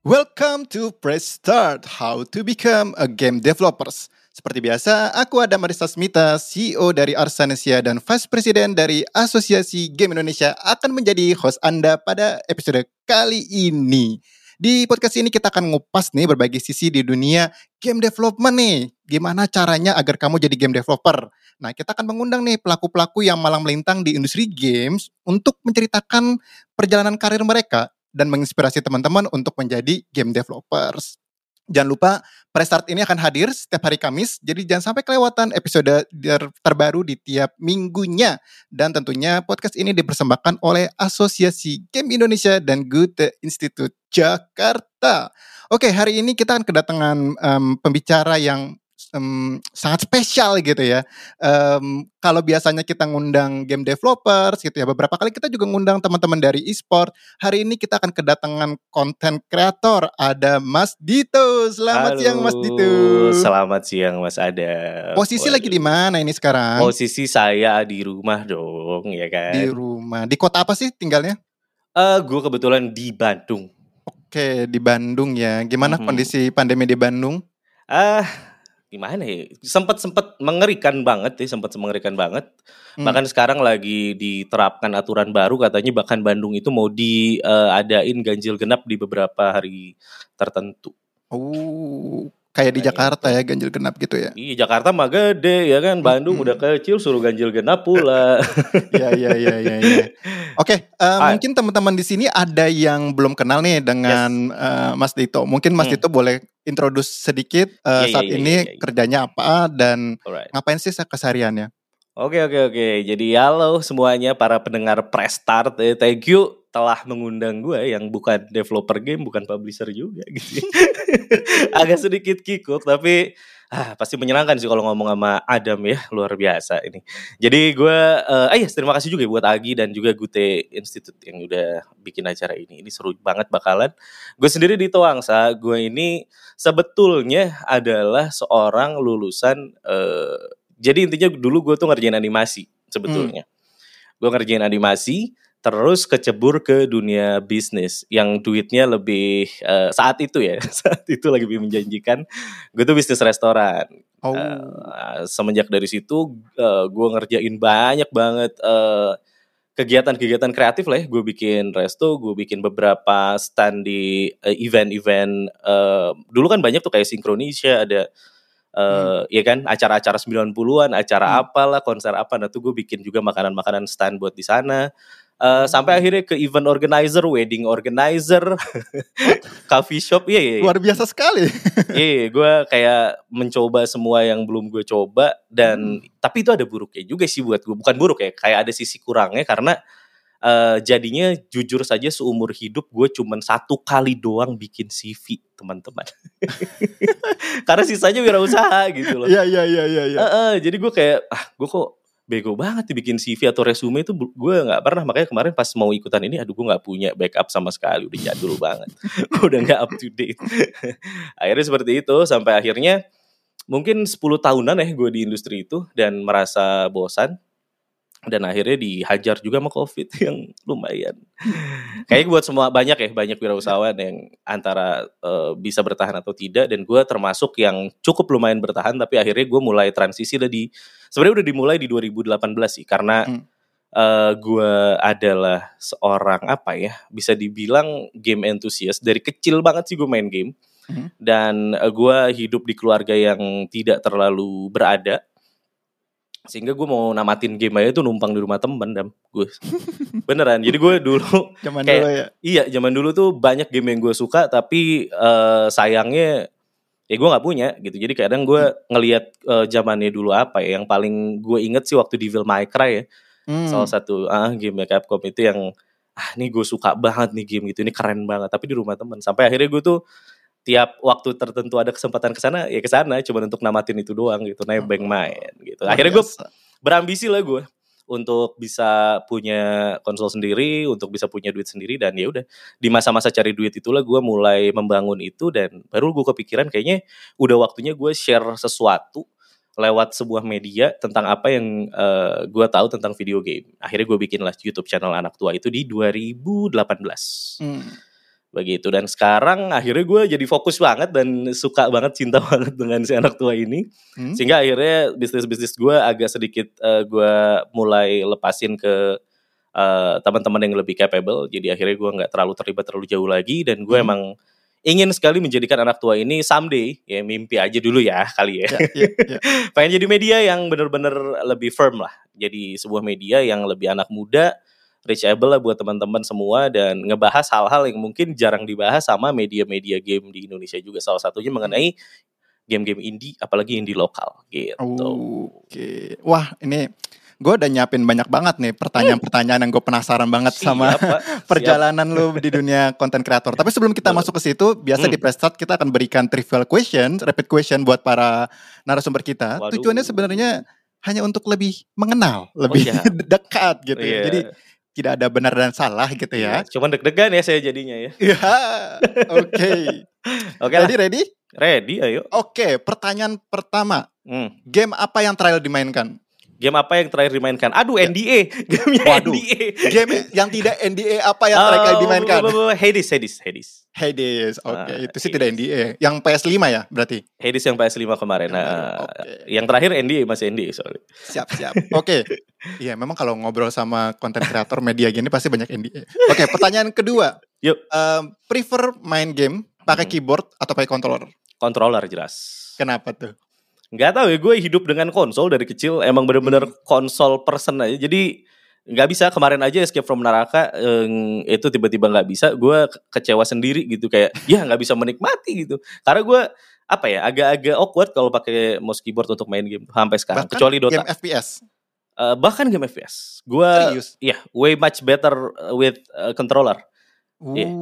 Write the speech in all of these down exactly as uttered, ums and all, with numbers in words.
Welcome to Press Start, How to Become a Game Developers. Seperti biasa, aku Adam Arista Smita, C E O dari Arsanesia dan Vice President dari Asosiasi Game Indonesia akan menjadi host Anda pada episode kali ini. Di podcast ini kita akan ngupas nih berbagai sisi di dunia game development nih. Gimana caranya agar kamu jadi game developer? Nah, kita akan mengundang nih pelaku-pelaku yang malang melintang di industri games untuk menceritakan perjalanan karir mereka dan menginspirasi teman-teman untuk menjadi game developers. Jangan lupa, Press Start ini akan hadir setiap hari Kamis, jadi jangan sampai kelewatan episode terbaru di tiap minggunya. Dan tentunya podcast ini dipersembahkan oleh Asosiasi Game Indonesia dan Goethe Institute Jakarta. Oke, hari ini kita akan kedatangan um, pembicara yang Um, sangat spesial gitu ya. Um, kalau biasanya kita ngundang game developers gitu ya, beberapa kali kita juga ngundang teman-teman dari e-sport. Hari ini kita akan kedatangan content creator, ada Mas Dito. Selamat Halo, siang Mas Dito. Selamat siang Mas Adam. Posisi Waduh. Lagi di mana ini sekarang? Posisi saya di rumah dong, ya kan? Di rumah. Di kota apa sih tinggalnya? Uh, gue kebetulan di Bandung. Oke, di Bandung ya. Gimana mm-hmm. kondisi pandemi di Bandung? Ah. Uh, Gimana ya, sempat-sempat mengerikan banget ya, sempat mengerikan banget. Hmm. Bahkan sekarang lagi diterapkan aturan baru, katanya bahkan Bandung itu mau diadain uh, ganjil genap di beberapa hari tertentu. Oh, kayak di Jakarta ya ganjil genap gitu ya? Iya, Jakarta mah gede ya kan, Bandung hmm. udah kecil suruh ganjil genap pula. Ya ya ya ya ya. Oke, uh, mungkin teman-teman di sini ada yang belum kenal nih dengan yes. uh, Mas Dito. Mungkin Mas hmm. Dito boleh introduce sedikit uh, yeah, saat yeah, ini yeah, yeah, yeah. kerjanya apa dan Alright. ngapain sih kesehariannya? Oke oke oke. Jadi halo semuanya para pendengar Press Start. Eh, thank you telah mengundang gue yang bukan developer game, bukan publisher juga gitu. Agak sedikit kikuk tapi ah, pasti menyenangkan sih kalau ngomong sama Adam ya, luar biasa ini. Jadi gue, uh, ah yes, terima kasih juga buat Agi dan juga Goethe Institute yang udah bikin acara ini. Ini seru banget bakalan. Gue sendiri di Toangsa, gue ini sebetulnya adalah seorang lulusan, uh, jadi intinya dulu gue tuh ngerjain animasi sebetulnya. Hmm. Gue ngerjain animasi, terus kecebur ke dunia bisnis yang duitnya lebih uh, saat itu ya saat itu lagi lebih menjanjikan. Gue tuh bisnis restoran. Oh. Uh, semenjak dari situ uh, gue ngerjain banyak banget uh, kegiatan-kegiatan kreatif lah ya. Gue bikin resto, gue bikin beberapa stand di uh, event-event. Uh, dulu kan banyak tuh kayak Synchronicia, ada Uh, hmm. ya kan acara-acara sembilan puluhan, acara hmm. apalah, konser apa. Nah tuh gue bikin juga makanan-makanan stand buat di sana. Uh, hmm. Sampai akhirnya ke event organizer, wedding organizer, coffee shop. Iya, yeah, yeah. Luar biasa sekali. Iya, yeah, gue kayak mencoba semua yang belum gue coba dan hmm. tapi itu ada buruknya juga sih buat gue. Bukan buruk ya, kayak ada sisi kurangnya karena Uh, jadinya jujur saja seumur hidup gue cuman satu kali doang bikin C V teman-teman. Karena sisanya wirausaha gitu loh. Iya iya iya iya. Uh, uh, jadi gue kayak ah gue kok bego banget dibikin C V atau resume itu gue nggak pernah. Makanya kemarin pas mau ikutan ini, aduh gue nggak punya backup sama sekali, udah jadul banget, udah nggak up to date. Akhirnya seperti itu sampai akhirnya mungkin sepuluh tahunan ya gue di industri itu dan merasa bosan. Dan akhirnya dihajar juga sama COVID yang lumayan. Kayaknya buat semua banyak ya, banyak wirausahawan yang antara uh, bisa bertahan atau tidak. Dan gue termasuk yang cukup lumayan bertahan, tapi akhirnya gue mulai transisi udah di, sebenarnya udah dimulai di dua ribu delapan belas sih. Karena hmm. uh, gue adalah seorang apa ya, bisa dibilang game enthusiast. Dari kecil banget sih gue main game. Hmm. Dan uh, gue hidup di keluarga yang tidak terlalu berada. Sehingga gue mau namatin game aja tuh numpang di rumah temen dan gue beneran. Jadi gue dulu zaman kayak, dulu ya. Iya zaman dulu tuh banyak game yang gue suka tapi uh, sayangnya ya gue nggak punya gitu. Jadi kadang gue ngelihat uh, zamannya dulu apa ya. Yang paling gue inget sih waktu Devil May Cry ya. Hmm. Salah satu ah game Capcom itu yang ah nih gue suka banget nih game gitu, ini keren banget. Tapi di rumah temen. Sampai akhirnya gue tuh tiap waktu tertentu ada kesempatan ke sana ya ke sana cuma untuk namatin itu doang gitu, nebeng main gitu. Akhirnya gue berambisi lah gue untuk bisa punya konsol sendiri, untuk bisa punya duit sendiri. Dan ya udah di masa-masa cari duit itulah gue mulai membangun itu. Dan baru gue kepikiran kayaknya udah waktunya gue share sesuatu lewat sebuah media tentang apa yang uh, gue tahu tentang video game. Akhirnya gue bikin lah YouTube channel Anak Tua itu di dua ribu delapan belas. hmm. Begitu, dan sekarang akhirnya gue jadi fokus banget dan suka banget, cinta banget dengan si anak tua ini. Hmm? Sehingga akhirnya bisnis-bisnis gue agak sedikit uh, gue mulai lepasin ke uh, teman-teman yang lebih capable. Jadi akhirnya gue gak terlalu terlibat terlalu jauh lagi. Dan gue hmm. emang ingin sekali menjadikan anak tua ini someday, ya mimpi aja dulu ya kali ya. Yeah, yeah, yeah. Pengen jadi media yang benar-benar lebih firm lah. Jadi sebuah media yang lebih anak muda, reachable lah buat teman-teman semua, dan ngebahas hal-hal yang mungkin jarang dibahas sama media-media game di Indonesia juga. Salah satunya mengenai game-game indie, apalagi indie lokal gitu. Oke, okay. Wah ini gue udah nyiapin banyak banget nih pertanyaan-pertanyaan yang gue penasaran banget Siap, sama perjalanan lu di dunia content creator. Tapi sebelum kita Betul. masuk ke situ, biasa hmm. di Press Start kita akan berikan trivial question, rapid question buat para narasumber kita. Waduh. Tujuannya sebenarnya hanya untuk lebih mengenal, lebih oh, iya. dekat gitu yeah. ya. Jadi tidak ada benar dan salah gitu ya. Cuman deg-degan ya saya jadinya ya. Iya, oke. Oke, jadi ready? Ready, ayo. Oke, okay, pertanyaan pertama. Hmm. Game apa yang terakhir dimainkan? Game apa yang terakhir dimainkan? Aduh, ya. N D A. Game Waduh. N D A. Game yang tidak N D A apa yang terakhir oh, dimainkan? Hades, Hades, Hades. Hades, oke. Okay. Uh, itu sih Hades. Tidak N D A. Yang P S lima ya berarti? Hades yang P S lima kemarin. Nah, okay. Yang terakhir N D A, masih N D A soalnya. Siap, siap. Oke. Okay. Iya, memang kalau ngobrol sama content creator media gini pasti banyak N D A. Oke, okay, pertanyaan kedua. Yuk. Um, prefer main game pakai hmm. keyboard atau pakai controller? Controller jelas. Kenapa tuh? Gak tahu ya, gue hidup dengan konsol dari kecil, emang bener-bener hmm. konsol person aja. Jadi nggak bisa, kemarin aja Escape from Naraka eh, itu tiba-tiba nggak bisa, gue kecewa sendiri gitu, kayak ya nggak bisa menikmati gitu. Karena gue apa ya, agak-agak awkward kalau pakai mouse keyboard untuk main game sampai sekarang. Bahkan kecuali Dota. Game F P S. Uh, bahkan game F P S. Gue ya yeah, way much better with uh, controller. Uh, yeah.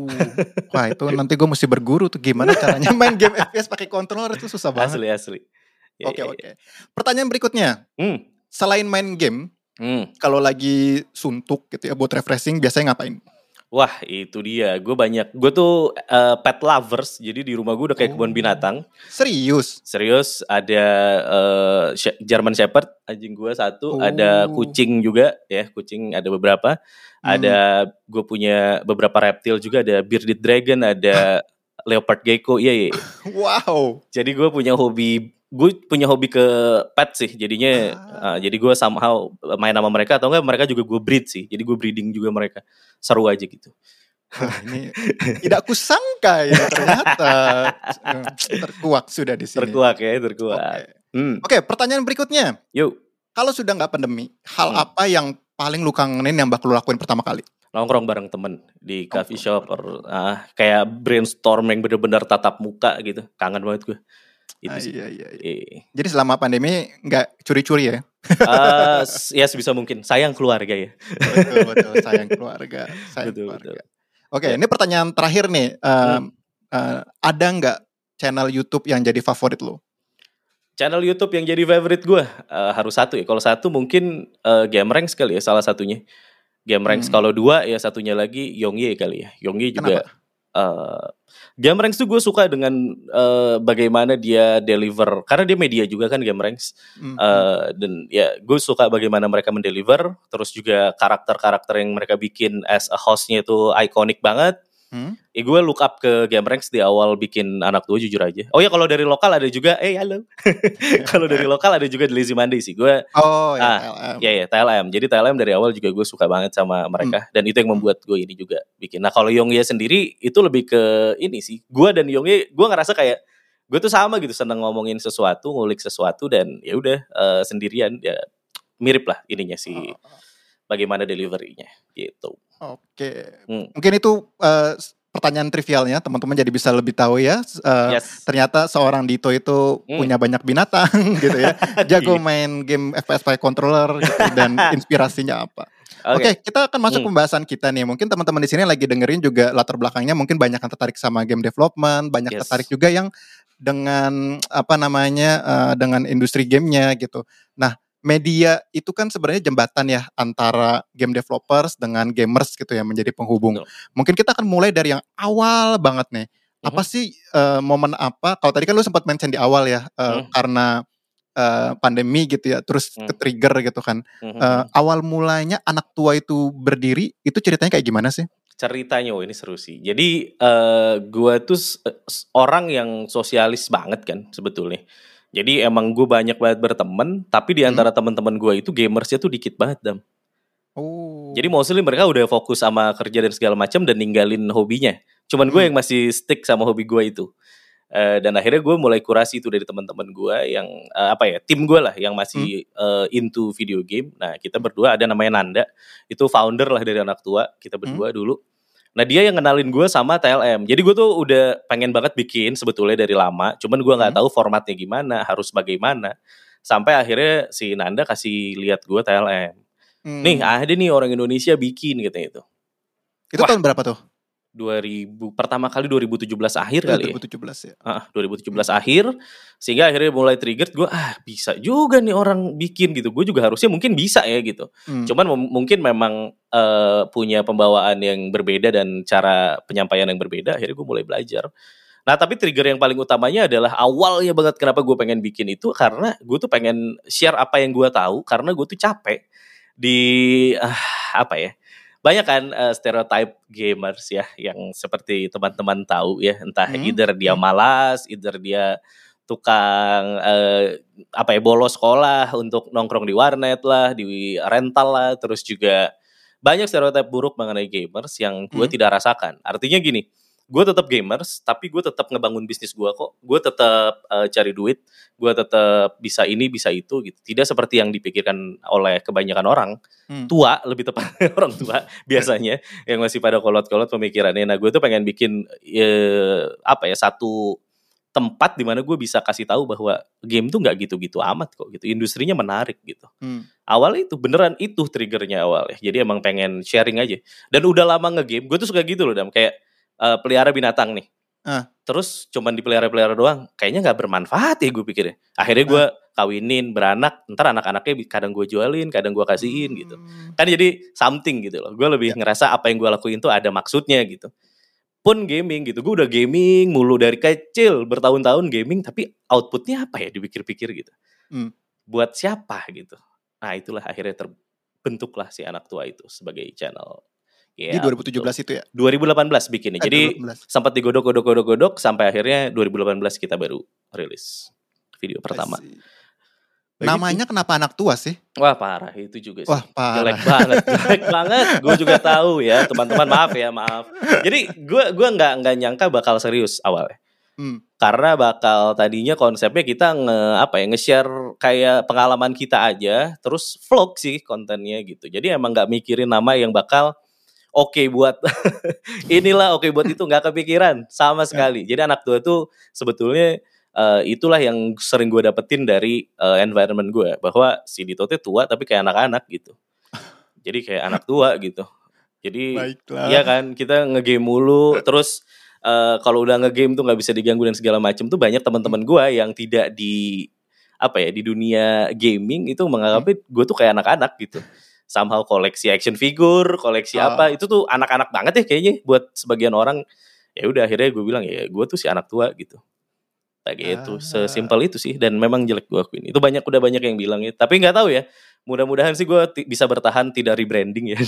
Wah itu nanti gue mesti berguru tuh gimana caranya main game F P S pakai controller, itu susah banget. Asli asli. Oke yeah, oke. Okay, yeah. okay. Pertanyaan berikutnya, hmm. selain main game, hmm. kalau lagi suntuk gitu ya buat refreshing, biasanya ngapain? Wah itu dia, gue banyak, gue tuh uh, pet lovers, jadi di rumah gue udah kayak oh. kebun binatang. Serius? Serius, ada uh, German Shepherd, anjing gue satu, oh. ada kucing juga, ya kucing ada beberapa, hmm. ada gue punya beberapa reptil juga, ada bearded dragon, ada leopard gecko, iya iya. Wow. Jadi gue punya hobi. Gue punya hobi ke pet sih, jadinya ah. uh, jadi gue somehow main sama mereka, atau enggak mereka juga gue breed sih, jadi gue breeding juga mereka, seru aja gitu. Wah, ini tidak kusangka ya ternyata terkuak sudah di sini. Terkuak ya, terkuak. Oke, okay. hmm. okay, pertanyaan berikutnya. Yuk. Kalau sudah nggak pandemi, hal hmm. apa yang paling lu kangenin yang bakal lu lakuin pertama kali? Nongkrong bareng temen di coffee shop, or, uh, kayak brainstorming bener-bener tatap muka gitu, kangen banget gue. Ah, iya, iya, iya. Jadi selama pandemi nggak curi-curi ya? uh, ya sebisa mungkin. Sayang keluarga ya. Betul betul. Sayang keluarga. Sayang betul, keluarga. Betul. Oke, ya. Ini pertanyaan terakhir nih. Uh, hmm. uh, ada nggak channel YouTube yang jadi favorit lo? Channel YouTube yang jadi favorit gue uh, harus satu ya. Kalau satu mungkin uh, Gameranx kali ya, salah satunya. Gameranx. Hmm. Kalau dua ya satunya lagi Yongye kali ya. Yongye juga. Kenapa? Uh, Gameranx tuh gue suka dengan uh, bagaimana dia deliver, karena dia media juga kan Gameranx, mm-hmm. uh, dan ya gue suka bagaimana mereka mendeliver, terus juga karakter-karakter yang mereka bikin as a hostnya itu ikonik banget. Hmm? Ya gue look up ke Gameranx di awal bikin anak tua jujur aja. Oh ya kalau dari lokal ada juga, eh halo. Kalau dari lokal ada juga Lazy Monday sih. Gue oh ya ah, T L M. Ya ya T L M. Jadi T L M dari awal juga gue suka banget sama mereka, hmm. dan itu yang membuat gue ini juga bikin. Nah kalau Yongye sendiri itu lebih ke ini sih. Gue dan Yongye, gue ngerasa kayak gue tuh sama gitu, seneng ngomongin sesuatu, ngulik sesuatu, dan ya udah uh, sendirian ya mirip lah ininya sih. Oh. Bagaimana deliverynya gitu. Oke, hmm. mungkin itu uh, pertanyaan trivialnya, teman-teman jadi bisa lebih tahu ya. Uh, yes. Ternyata seorang Dito itu hmm. punya banyak binatang gitu ya. Jago main game F P S pakai controller gitu, dan inspirasinya apa? Oke, okay. okay, kita akan masuk hmm. pembahasan kita nih. Mungkin teman-teman di sini lagi dengerin juga latar belakangnya, mungkin banyak yang tertarik sama game development, banyak yes. tertarik juga yang dengan apa namanya uh, dengan industri gamenya gitu. Nah, media itu kan sebenarnya jembatan ya antara game developers dengan gamers gitu ya, menjadi penghubung. Betul. Mungkin kita akan mulai dari yang awal banget nih. Uh-huh. Apa sih uh, momen apa? Kalau tadi kan lu sempat mention di awal ya, uh, uh-huh. karena uh, pandemi gitu ya, terus uh-huh. ke-trigger gitu kan. Uh-huh. Uh, awal mulanya anak tua itu berdiri, itu ceritanya kayak gimana sih? ceritanya, oh ini seru sih. Jadi uh, gue tuh s- s- orang yang sosialis banget kan sebetulnya. Jadi emang gue banyak banget berteman, tapi di Hmm? antara teman-teman gue itu gamersnya tuh dikit banget, Dam. Oh. Jadi mostly mereka udah fokus sama kerja dan segala macam dan ninggalin hobinya. Cuman gue Hmm. yang masih stick sama hobi gue itu. Eh, dan akhirnya gue mulai kurasi itu dari teman-teman gue yang eh, apa ya, tim gue lah yang Hmm. masih eh, into video game. Nah kita berdua ada namanya Nanda, itu founder lah dari anak tua kita Hmm. berdua dulu. Nah dia yang kenalin gue sama T L M. Jadi gue tuh udah pengen banget bikin sebetulnya dari lama. Cuman gue nggak Hmm. tahu formatnya gimana, harus bagaimana. Sampai akhirnya si Nanda kasih lihat gue T L M. Nih Hmm. ada nih orang Indonesia bikin katanya itu. Itu Wah, tahun berapa tuh? dua ribu pertama kali dua ribu tujuh belas akhir Eh, kali ya. dua ribu tujuh belas ya. Ah, dua ribu tujuh belas Hmm. akhir, sehingga akhirnya mulai trigger gue, ah bisa juga nih orang bikin gitu. Gue juga harusnya mungkin bisa ya gitu. Hmm. Cuman mem- mungkin memang eh, punya pembawaan yang berbeda dan cara penyampaian yang berbeda. Akhirnya gue mulai belajar. Nah tapi trigger yang paling utamanya adalah awalnya banget kenapa gue pengen bikin itu karena gue tuh pengen share apa yang gue tahu karena gue tuh capek di ah, apa ya, banyak kan uh, stereotype gamers ya yang seperti teman-teman tahu ya, entah Hmm. either dia Hmm. malas, either dia tukang eh, apa ya, bolos sekolah untuk nongkrong di warnet lah, di rental lah, terus juga banyak stereotip buruk mengenai gamers yang gue Hmm. tidak rasakan. Artinya gini, gue tetap gamers, tapi gue tetap ngebangun bisnis gue kok. Gue tetap uh, cari duit, gue tetap bisa ini, bisa itu gitu. Tidak seperti yang dipikirkan oleh kebanyakan orang Hmm. tua, lebih tepat orang tua biasanya yang masih pada kolot-kolot pemikirannya. Nah, gue tuh pengen bikin eh, apa ya, satu tempat di mana gue bisa kasih tahu bahwa game tuh nggak gitu-gitu amat kok gitu. Industrinya menarik gitu. Hmm. Awalnya itu beneran itu triggernya awalnya. Jadi emang pengen sharing aja. Dan udah lama nge-game, gue tuh suka gitu loh, Dam. Kayak uh, pelihara binatang nih. Ah. Terus cuman dipelihara-pelihara doang. Kayaknya gak bermanfaat ya gue pikirnya. Akhirnya gue kawinin, beranak. Ntar anak-anaknya kadang gue jualin, kadang gue kasihin gitu. Hmm. Kan jadi something gitu loh. Gue lebih Ya. ngerasa apa yang gue lakuin tuh ada maksudnya gitu. Pun gaming gitu. Gue udah gaming mulu dari kecil. Bertahun-tahun gaming. Tapi outputnya apa ya dipikir-pikir gitu. Hmm. Buat siapa gitu. Nah itulah akhirnya terbentuklah si anak tua itu sebagai channel. Di Ya dua ribu tujuh betul. belas itu ya? dua ribu delapan belas bikinnya. Eh, Jadi dua ribu delapan belas. sempat digodok-godok-godok-godok sampai akhirnya dua ribu delapan belas kita baru rilis video I pertama. see. Begitu. Namanya kenapa anak tua sih? Wah parah itu juga sih. Wah, parah. Jelek banget, jelek banget. Gue juga tahu ya teman-teman, maaf ya maaf. Jadi gue gue nggak nggak nyangka bakal serius awalnya. Hmm. Karena bakal tadinya konsepnya kita nge apa ya, nge-share kayak pengalaman kita aja, terus vlog sih kontennya gitu. Jadi emang nggak mikirin nama yang bakal oke okay buat inilah, oke okay buat itu, nggak kepikiran sama sekali. Jadi anak tua tuh sebetulnya uh, itulah yang sering gue dapetin dari uh, environment gue, bahwa si Dito tuh tua tapi kayak anak-anak gitu. Jadi kayak anak tua gitu. Jadi Baiklah. iya kan, kita ngegame mulu, terus uh, kalau udah ngegame tuh nggak bisa diganggu dan segala macam tuh banyak teman-teman gue yang tidak di apa ya, di dunia gaming itu menganggapnya gue tuh kayak anak-anak gitu. Somehow koleksi action figure, koleksi Oh. apa, itu tuh anak-anak banget ya kayaknya buat sebagian orang. Ya udah akhirnya gue bilang ya gue tuh si anak tua gitu. Kayak gitu, Ah. sesimpel itu sih, dan memang jelek gue akuin. Itu banyak, udah banyak yang bilang ya. Tapi nggak tahu ya. Mudah-mudahan sih gue t- bisa bertahan tidak rebranding ya.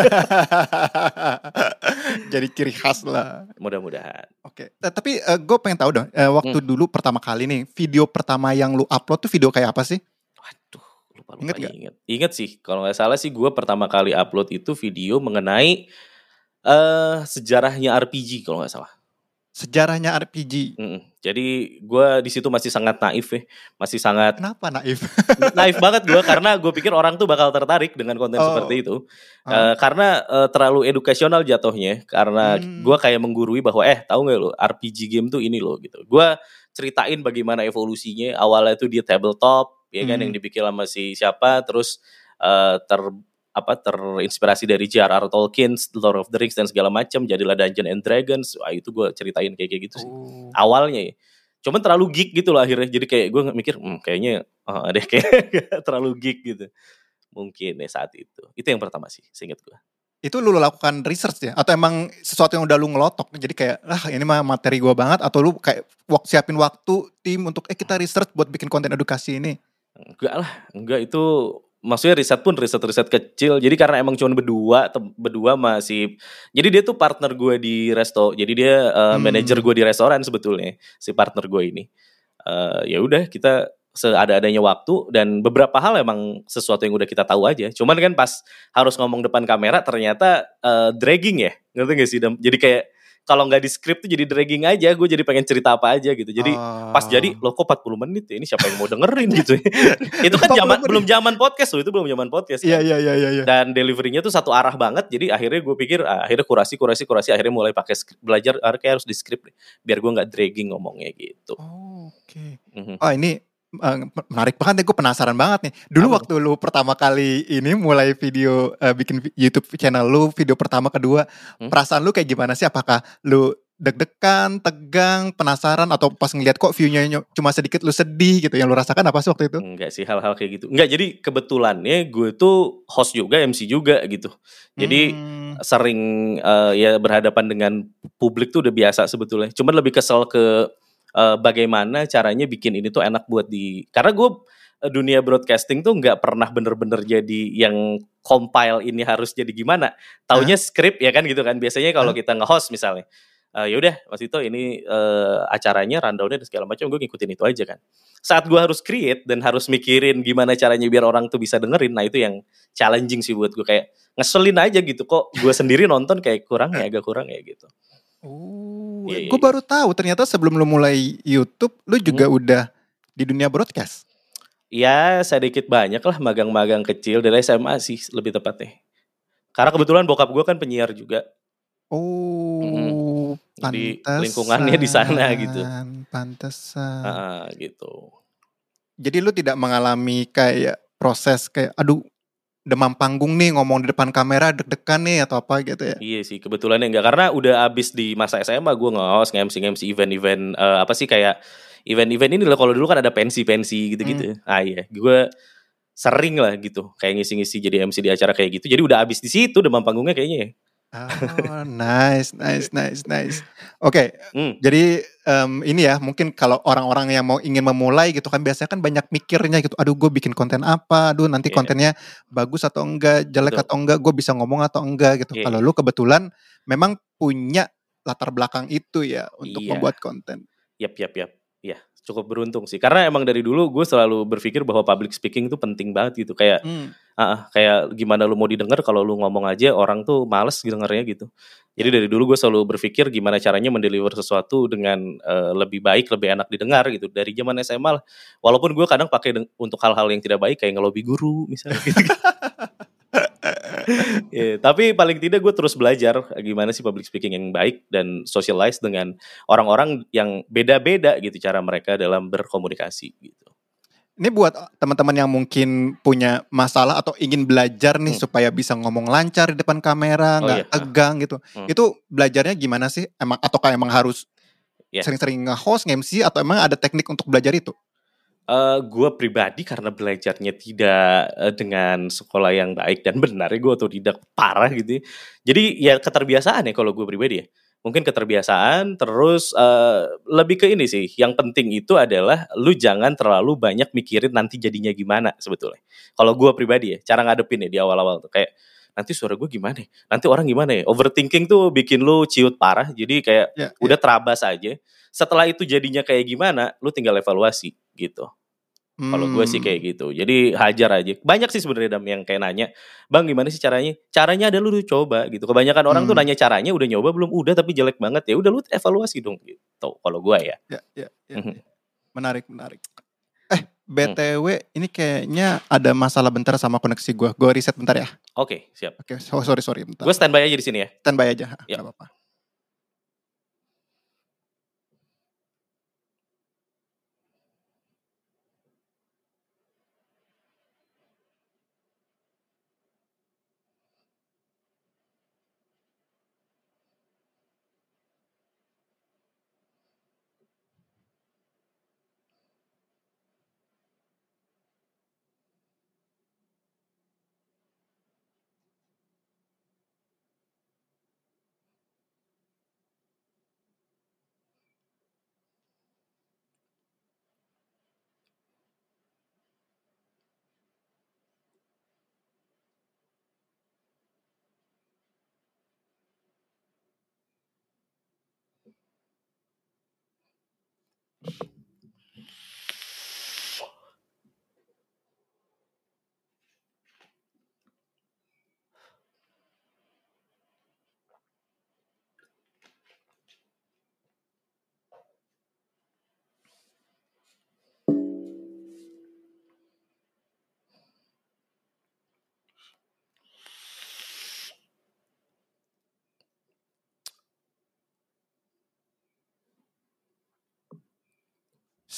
Jadi ciri khas lah. Mudah-mudahan. Oke. Eh, tapi uh, gue pengen tahu dong. Uh, waktu Hmm. dulu pertama kali nih, video pertama yang lu upload tuh video kayak apa sih? Waduh, lupa lupa Ingat nggak? ingat. Ingat sih, kalau nggak salah sih gue pertama kali upload itu video mengenai eh sejarahnya R P G kalau nggak salah. Sejarahnya R P G. Mm-mm. Jadi gue di situ masih sangat naif ya, masih sangat Kenapa naif? naif banget gue, karena gue pikir orang tuh bakal tertarik dengan konten Oh. seperti itu. Ah. Eh, karena eh, terlalu edukasional jatuhnya, karena Hmm. gue kayak menggurui bahwa eh tahu nggak lo R P G game tuh ini loh gitu. Gue ceritain bagaimana evolusinya. Awalnya tuh dia tabletop ya kan, Hmm. yang dibikin sama si siapa, terus eh, ter apa terinspirasi dari J R R Tolkien, Lord of the Rings dan segala macam, jadilah Dungeons and Dragons. Wah, itu gue ceritain kayak kayak gitu sih Oh. awalnya ya. Cuman terlalu geek gitu loh akhirnya. Jadi kayak gue mikir hmm, kayaknya oh, deh kayak terlalu geek gitu. Mungkin ya saat itu. Itu yang pertama sih, seingat gue. Itu lu lakukan research ya? Atau emang sesuatu yang udah lu ngelotok? Jadi kayak, lah ini mah materi gua banget. Atau lu kayak wak- siapin waktu tim untuk, eh kita research buat bikin konten edukasi ini? Enggak lah, enggak itu maksudnya riset pun riset-riset kecil. Jadi karena emang cuma berdua, tem- berdua masih. Jadi dia tuh partner gue di resto. Jadi dia uh, Hmm. manajer gue di restoran sebetulnya si partner gue ini. Uh, ya udah kita seada-adanya waktu dan beberapa hal emang sesuatu yang udah kita tahu aja. Cuman kan pas harus ngomong depan kamera ternyata uh, dragging ya, ngerti gak sih? Jadi kayak kalau nggak di script tuh jadi dragging aja. Gue jadi pengen cerita apa aja gitu. Jadi Oh. pas jadi loh kok empat puluh menit ya, ini siapa yang mau dengerin gitu ya. Itu kan zaman belum zaman podcast loh, itu belum zaman podcast kan. Iya iya iya iya. Dan deliverynya tuh satu arah banget. Jadi akhirnya gue pikir ah, akhirnya kurasi kurasi kurasi akhirnya mulai pakai script, belajar ah, kayak harus di script deh, biar gue nggak dragging ngomongnya gitu. Oh, oke. Okay. Mm-hmm. Oh ini uh, menarik banget nih, gue penasaran banget nih. Dulu apa waktu lu pertama kali ini mulai video uh, bikin YouTube channel lu, video pertama kedua, hmm? perasaan lu kayak gimana sih? Apakah lu deg-degan, tegang, penasaran, atau pas ngeliat kok view-nya cuma sedikit lu sedih gitu? Yang lu rasakan apa sih waktu itu? Enggak sih, hal-hal kayak gitu. Enggak, jadi kebetulannya gue tuh host juga, M C juga gitu. Jadi hmm. sering uh, ya berhadapan dengan publik tuh udah biasa sebetulnya. Cuman lebih kesel ke uh, bagaimana caranya bikin ini tuh enak buat di... Karena gue uh, dunia broadcasting tuh nggak pernah bener-bener jadi yang compile ini harus jadi gimana. Taunya huh? Skrip ya kan gitu kan. Biasanya kalau huh? kita nge-host misalnya. Uh, ya udah waktu itu ini uh, acaranya rundownnya dan segala macam gue ngikutin itu aja kan. Saat gue harus create dan harus mikirin gimana caranya biar orang tuh bisa dengerin, nah itu yang challenging sih buat gue, kayak ngeselin aja gitu kok gue sendiri nonton kayak kurang ya agak kurang ya gitu. Oh, yeah, gue yeah, baru yeah. tahu ternyata sebelum lu mulai YouTube lu juga hmm. udah di dunia broadcast. Ya sedikit banyak lah, magang-magang kecil dari S M A sih lebih tepatnya. Karena kebetulan bokap gue kan penyiar juga. Oh, mm-hmm. Jadi pantesan, lingkungannya di sana gitu. Pantesan. Uh, gitu. Jadi lu tidak mengalami kayak proses kayak aduh demam panggung nih ngomong di depan kamera deg-degan nih atau apa gitu ya? Iya sih kebetulan enggak, karena udah abis di masa S M A gue nge-host, nge-M C nge-M C event-event uh, apa sih kayak event-event ini loh, kalau dulu kan ada pensi-pensi gitu-gitu. Hmm. Ah iya, gue sering lah gitu kayak ngisi-ngisi jadi M C di acara kayak gitu. Jadi udah abis di situ demam panggungnya kayaknya ya. Oh, nice, nice, nice, nice. Oke, okay, hmm. jadi um, ini ya mungkin kalau orang-orang yang mau ingin memulai gitu kan biasanya kan banyak mikirnya gitu. Aduh, gue bikin konten apa? Aduh, nanti yeah. kontennya bagus atau enggak, jelek Betul. atau enggak, gue bisa ngomong atau enggak gitu. Yeah. Kalau lu kebetulan memang punya latar belakang itu ya untuk yeah. membuat konten. Yap, yap, yap. Ya, cukup beruntung sih. Karena emang dari dulu gue selalu berpikir bahwa public speaking itu penting banget gitu. Kayak hmm. uh, kayak gimana lu mau didengar kalau lu ngomong aja orang tuh males dengernya gitu. Jadi dari dulu gue selalu berpikir gimana caranya mendeliver sesuatu dengan uh, lebih baik, lebih enak didengar gitu. Dari zaman S M A lah. Walaupun gue kadang pakai deng- untuk hal-hal yang tidak baik kayak ngelobi guru misalnya gitu. Yeah, tapi paling tidak gue terus belajar gimana sih public speaking yang baik dan socialize dengan orang-orang yang beda-beda gitu cara mereka dalam berkomunikasi gitu. Ini buat teman-teman yang mungkin punya masalah atau ingin belajar nih hmm. supaya bisa ngomong lancar di depan kamera, nggak oh, iya. tegang gitu. Hmm. Itu belajarnya gimana sih? Emang ataukah emang harus yeah. sering-sering nge-host, nge-M C atau emang ada teknik untuk belajar itu? Uh, gue pribadi karena belajarnya tidak uh, dengan sekolah yang baik dan benar, gue otodidak parah gitu. Jadi ya keterbiasaan ya kalau gue pribadi ya. Mungkin keterbiasaan, terus uh, lebih ke ini sih. Yang penting itu adalah lu jangan terlalu banyak mikirin nanti jadinya gimana sebetulnya. Kalau gue pribadi ya, cara ngadepin ya di awal-awal tuh kayak nanti suara gue gimana ya? Nanti orang gimana ya? Overthinking tuh bikin lu ciut parah. Jadi kayak yeah, udah yeah. terabas aja. Setelah itu jadinya kayak gimana, lu tinggal evaluasi gitu. Hmm. Kalau gue sih kayak gitu. Jadi hajar aja. Banyak sih sebenarnya Dam yang kayak nanya, "Bang, gimana sih caranya?" Caranya ada lu coba gitu. Kebanyakan orang hmm. tuh nanya caranya, udah nyoba belum? Udah tapi jelek banget. Ya udah lu evaluasi dong gitu. Kalau gue ya. Ya, ya, ya. Menarik, menarik. Eh, B T W hmm. ini kayaknya ada masalah bentar sama koneksi gue. Gue riset bentar ya. Oke, okay, siap. Oke, okay, oh, sorry sorry bentar. Gue standby aja di sini ya. Standby aja, enggak yep. apa-apa.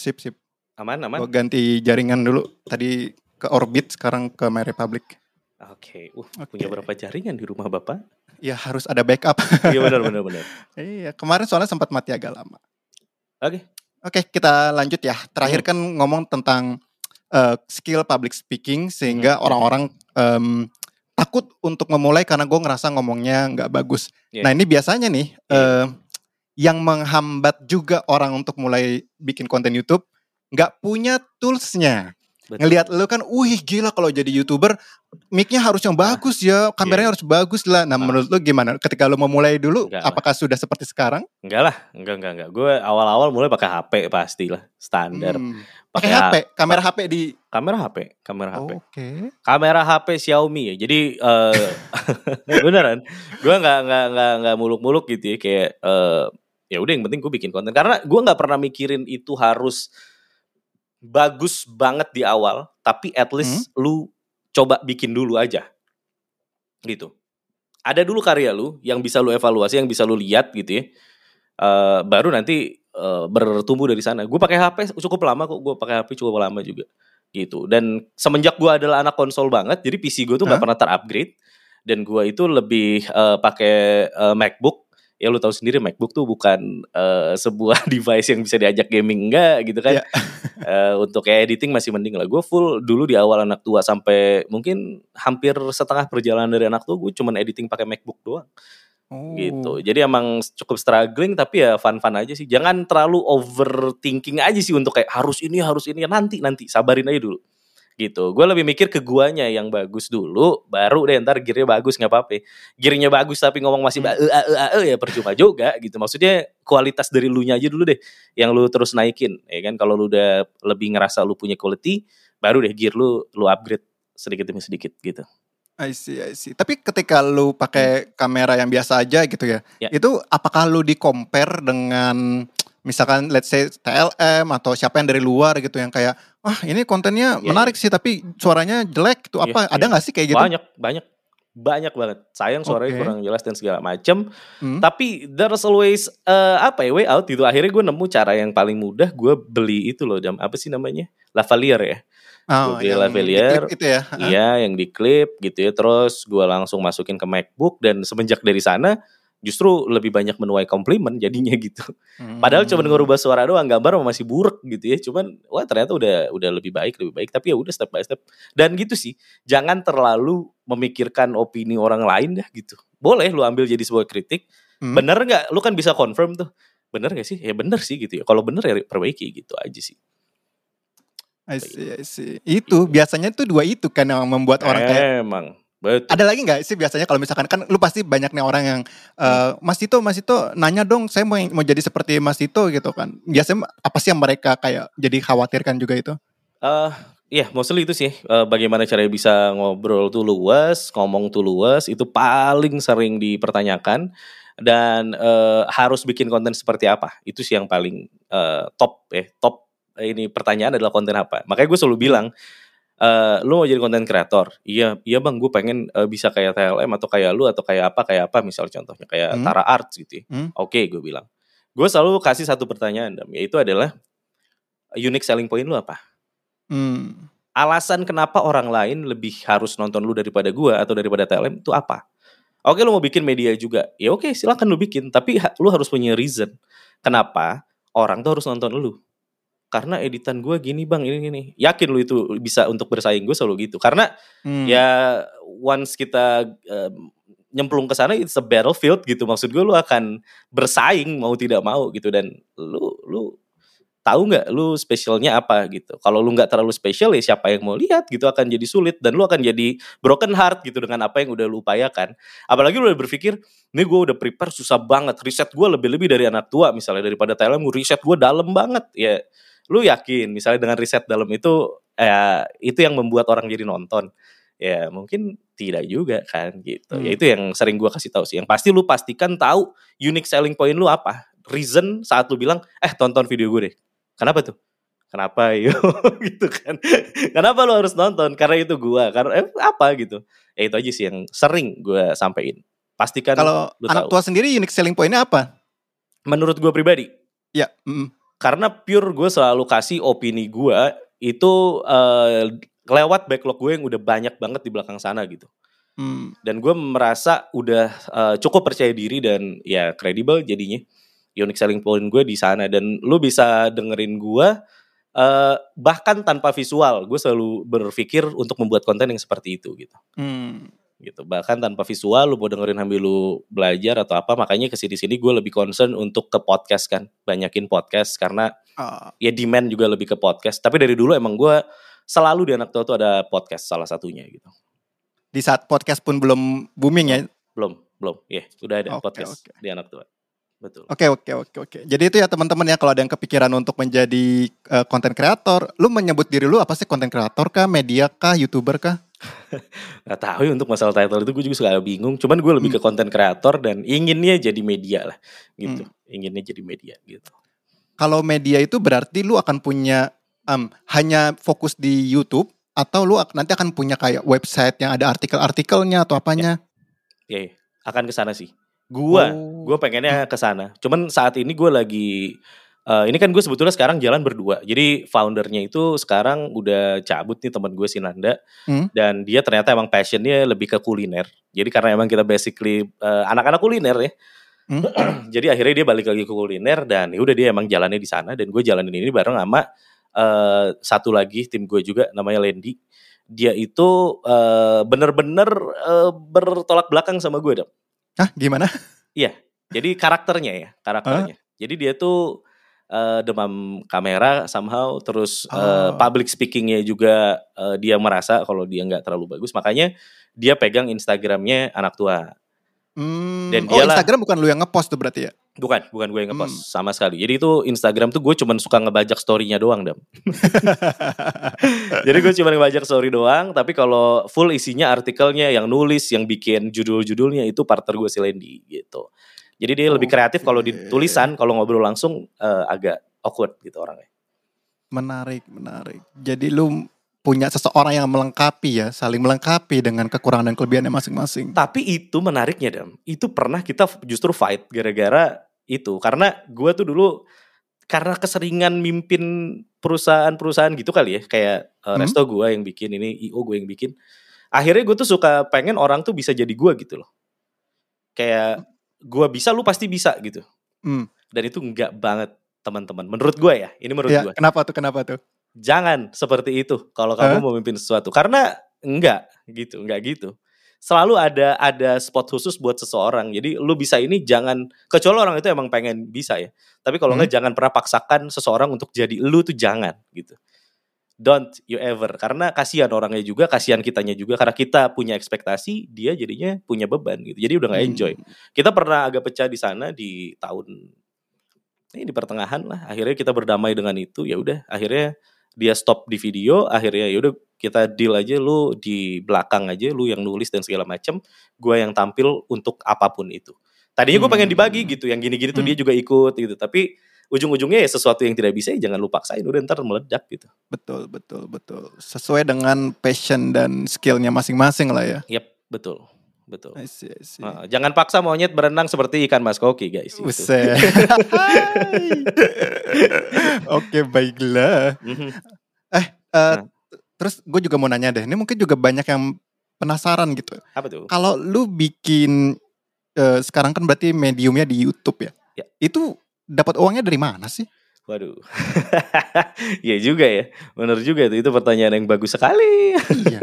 Sip, sip. Aman, aman. Gue ganti jaringan dulu. Tadi ke Orbit, sekarang ke My Republic. Oke, uh, Oke. punya berapa jaringan di rumah Bapak? Ya harus ada backup. Iya benar benar benar. Iya, kemarin soalnya sempat mati agak lama. Oke. Oke, kita lanjut ya. Terakhir Hmm. kan ngomong tentang uh, skill public speaking sehingga Hmm. orang-orang um, takut untuk memulai karena gue ngerasa ngomongnya nggak bagus. Yeah. Nah ini biasanya nih Yeah. uh, yang menghambat juga orang untuk mulai bikin konten YouTube nggak punya toolsnya. Betul. Ngelihat lu kan, wih gila kalau jadi YouTuber mic-nya harus yang bagus ya, kameranya yeah. harus bagus lah. Nah Ah. menurut lu gimana? Ketika lu memulai dulu, Enggak apakah lah. Sudah seperti sekarang? Enggak lah, enggak enggak enggak. Gue awal-awal mulai pakai H P pastilah, standar. Hmm. Pakai H P, kamera H P di kamera H P, kamera H P. Oh, Oke. Okay. Kamera H P Xiaomi ya. Jadi uh, beneran, gue nggak nggak nggak nggak muluk-muluk gitu ya. Kayak uh, ya udah yang penting gue bikin konten. Karena gue nggak pernah mikirin itu harus bagus banget di awal, tapi at least hmm? lu coba bikin dulu aja, gitu. Ada dulu karya lu yang bisa lu evaluasi, yang bisa lu lihat gitu ya. Uh, baru nanti uh, bertumbuh dari sana. Gue pakai H P cukup lama kok, gue pakai H P cukup lama juga, gitu. Dan semenjak gue adalah anak konsol banget, jadi P C gue tuh nggak huh? pernah terupgrade. Dan gue itu lebih uh, pakai uh, MacBook. Ya lu tahu sendiri MacBook tuh bukan uh, sebuah device yang bisa diajak gaming enggak gitu kan. Yeah. uh, untuk kayak editing masih mending lah. Gue full dulu di awal anak tua sampai mungkin hampir setengah perjalanan dari anak tua gue cuman editing pakai MacBook doang. Oh. Gitu. Jadi emang cukup struggling tapi ya fun-fun aja sih. Jangan terlalu overthinking aja sih untuk kayak harus ini harus ini nanti nanti sabarin aja dulu. Gitu. Gue lebih mikir ke guanya yang bagus dulu, baru deh ntar gearnya bagus nggak apa-apa. Gearnya bagus tapi ngomong masih hmm. e e e ya percuma juga gitu. Maksudnya kualitas dari lu nya aja dulu deh yang lu terus naikin, ya kan? Kalau lu udah lebih ngerasa lu punya quality, baru deh gear lu lu upgrade sedikit demi sedikit gitu. I see, I see. Tapi ketika lu pakai hmm. kamera yang biasa aja gitu ya, ya, itu apakah lu di compare dengan misalkan let's say T L M atau siapa yang dari luar gitu yang kayak ah ini kontennya yeah, menarik yeah. sih tapi suaranya jelek tuh apa yeah, ada nggak yeah. sih kayak gitu? Banyak banyak banyak banget. Sayang suaranya okay. kurang jelas dan segala macem. Hmm. Tapi there's always uh, apa ya way out gitu. Akhirnya gue nemu cara yang paling mudah. Gue beli itu loh jam apa sih namanya lavalier ya. Oh, gue beli lavalier itu ya. Iya yang diklip gitu ya. Terus gue langsung masukin ke MacBook dan semenjak dari sana justru lebih banyak menuai komplimen jadinya gitu. Hmm. Padahal cuma ngerubah suara doang, gambar masih buruk gitu ya. Cuman wah ternyata udah udah lebih baik, lebih baik. Tapi ya udah step by step. Dan gitu sih, jangan terlalu memikirkan opini orang lain dah gitu. Boleh lu ambil jadi sebuah kritik. Hmm. Bener nggak? Lu kan bisa confirm tuh. Bener nggak sih? Ya bener sih gitu ya. Kalau bener ya perbaiki gitu aja sih. I see, I see. Itu biasanya tuh dua itu kan yang membuat orang kayak emang. Betul. Ada lagi nggak sih biasanya kalau misalkan kan lu pasti banyak nih orang yang uh, Mas Tito, Mas Tito nanya dong, saya mau mau jadi seperti Mas Tito gitu kan. Biasanya apa sih yang mereka kayak jadi khawatirkan juga itu? Uh, Iya, yeah, mostly itu sih. Uh, bagaimana caranya bisa ngobrol tuh luas, ngomong tuh luas, itu paling sering dipertanyakan. Dan uh, harus bikin konten seperti apa? Itu sih yang paling uh, top eh top ini pertanyaan adalah konten apa. Makanya gue selalu bilang. Uh, lu mau jadi konten kreator? Iya, iya bang, gue pengen uh, bisa kayak T L M atau kayak lu atau kayak apa kayak apa misal contohnya kayak hmm. Tara Arts gitu. Ya. Hmm. Oke, okay, gue bilang. Gue selalu kasih satu pertanyaan, Dam, yaitu adalah unique selling point lu apa? Hmm. Alasan kenapa orang lain lebih harus nonton lu daripada gue atau daripada T L M itu apa? Oke, okay, lu mau bikin media juga, ya oke okay, silakan lu bikin, tapi ha- lu harus punya reason kenapa orang tuh harus nonton lu. Karena editan gue gini bang, ini gini. Yakin lu itu bisa untuk bersaing, gue selalu gitu. Karena hmm. ya once kita uh, nyemplung ke sana, it's a battlefield gitu. Maksud gue lu akan bersaing mau tidak mau gitu. Dan lu lu tahu nggak lu spesialnya apa gitu. Kalau lu nggak terlalu spesial ya siapa yang mau lihat gitu, akan jadi sulit dan lu akan jadi broken heart gitu dengan apa yang udah lu upayakan. Apalagi lu udah berpikir, ini gue udah prepare susah banget, riset gue lebih-lebih dari anak tua misalnya daripada T L M, riset gue dalam banget ya. Lu yakin misalnya dengan riset dalam itu ya itu yang membuat orang jadi nonton ya mungkin tidak juga kan gitu. Hmm. Ya itu yang sering gue kasih tahu sih. Yang pasti lu pastikan tahu unique selling point lu apa, reason saat lu bilang eh tonton video gue deh. Kenapa tuh? Kenapa yo gitu kan? Kenapa lu harus nonton? Karena itu gue. Karena eh, apa gitu? Ya itu aja sih yang sering gue sampein. Pastikan kalau anak tahu. Tua sendiri unique selling point-nya apa? Menurut gue pribadi. Ya. Mm. karena pure gue selalu kasih opini gue itu uh, lewat backlog gue yang udah banyak banget di belakang sana gitu. Hmm. Dan gue merasa udah uh, cukup percaya diri dan ya kredibel jadinya. Unique selling point gue di sana, dan lu bisa dengerin gue uh, bahkan tanpa visual. Gue selalu berpikir untuk membuat konten yang seperti itu gitu. Hmm. Gitu. Bahkan tanpa visual, lu mau dengerin sambil lu belajar atau apa. Makanya kesini-sini gue lebih concern untuk ke podcast kan, banyakin podcast karena uh. ya demand juga lebih ke podcast. Tapi dari dulu emang gue selalu di Anak Tua tuh ada podcast salah satunya gitu. Di saat podcast pun belum booming ya? Belum, belum. Ya, yeah, udah ada okay, podcast okay. di Anak Tua. Betul. Oke, oke, oke, oke. Jadi itu ya teman-teman ya, kalau ada yang kepikiran untuk menjadi konten uh, kreator, lu menyebut diri lu apa sih, konten kreator kah, media kah, YouTuber kah? Gak tahu ya, untuk masalah title itu gue juga suka bingung. Cuman gue lebih hmm. ke konten kreator dan inginnya jadi media lah gitu. Hmm. Inginnya jadi media gitu. Kalau media itu berarti lu akan punya um, hanya fokus di YouTube, atau lu nanti akan punya kayak website yang ada artikel-artikelnya atau apanya? Ya, ya, akan ke sana sih. Gua, oh. gue pengennya ke sana. Cuman saat ini gue lagi, uh, ini kan gue sebetulnya sekarang jalan berdua. Jadi foundernya itu sekarang udah cabut nih, teman gue si Nanda. Hmm? Dan dia ternyata emang passionnya lebih ke kuliner. Jadi karena emang kita basically uh, anak-anak kuliner ya. Hmm? Jadi akhirnya dia balik lagi ke kuliner dan ya udah dia emang jalannya di sana. Dan gue jalanin ini bareng sama uh, satu lagi tim gue juga namanya Lendi. Dia itu uh, bener-bener uh, bertolak belakang sama gue dong. Hah, gimana? Iya, jadi karakternya ya, karakternya. Huh? Jadi dia tuh uh, demam kamera somehow, terus oh. uh, public speakingnya juga uh, dia merasa kalau dia nggak terlalu bagus, makanya dia pegang Instagramnya Anak Tua. Hmm. Dan dialah, oh, Instagram bukan lu yang ngepost tuh berarti ya? Bukan, bukan gue yang ngepost hmm. sama sekali. Jadi itu Instagram tuh gue cuman suka ngebajak story-nya doang, Dam. Jadi gue cuma ngebajak story doang, tapi kalau full isinya artikelnya, yang nulis, yang bikin judul-judulnya itu partner gue si Lendi gitu. Jadi dia okay. lebih kreatif kalau di tulisan, kalau ngobrol langsung uh, agak awkward gitu orangnya. Menarik, menarik. Jadi lu punya seseorang yang melengkapi ya, saling melengkapi dengan kekurangan dan kelebihannya masing-masing. Tapi itu menariknya, Dam. Itu pernah kita justru fight gara-gara itu. Karena gue tuh dulu, karena keseringan mimpin perusahaan-perusahaan gitu kali ya. Kayak uh, hmm? resto gue yang bikin, ini I O gue yang bikin. Akhirnya gue tuh suka pengen orang tuh bisa jadi gue gitu loh. Kayak gue bisa, lu pasti bisa gitu. Hmm. Dan itu enggak banget teman-teman. Menurut gue ya, ini menurut ya, gue. Kenapa tuh, kenapa tuh? Jangan seperti itu kalau kamu huh? mau memimpin sesuatu, karena enggak gitu, enggak gitu. Selalu ada ada spot khusus buat seseorang. Jadi lu bisa ini jangan, kecuali orang itu emang pengen bisa ya. Tapi kalau hmm. enggak, jangan pernah paksakan seseorang untuk jadi lu tuh, jangan gitu. Don't you ever, karena kasihan orangnya juga, kasihan kitanya juga, karena kita punya ekspektasi, dia jadinya punya beban gitu. Jadi udah nggak enjoy. Hmm. Kita pernah agak pecah di sana di tahun ini di pertengahan lah. Akhirnya kita berdamai dengan itu. Ya udah, akhirnya dia stop di video, akhirnya yaudah kita deal aja, lu di belakang aja, lu yang nulis dan segala macem, gue yang tampil untuk apapun itu. Tadinya gue pengen dibagi gitu, yang gini-gini tuh hmm. dia juga ikut gitu, tapi ujung-ujungnya ya sesuatu yang tidak bisa ya jangan lu paksain, udah ntar meledak gitu. Betul, betul, betul. Sesuai dengan passion dan skillnya masing-masing lah ya. Yap, betul. Betul. I see, I see. Nah, jangan paksa monyet berenang seperti ikan mas koki, guys. Buset. Oke, baiklah. Mm-hmm. Eh, uh, nah. terus gue juga mau nanya deh. Ini mungkin juga banyak yang penasaran gitu. Apa tuh? Kalau lu bikin uh, sekarang kan berarti mediumnya di YouTube ya. Ya. Itu dapat uangnya dari mana sih? Waduh. Iya juga ya. Benar juga itu. Itu pertanyaan yang bagus sekali. Iya.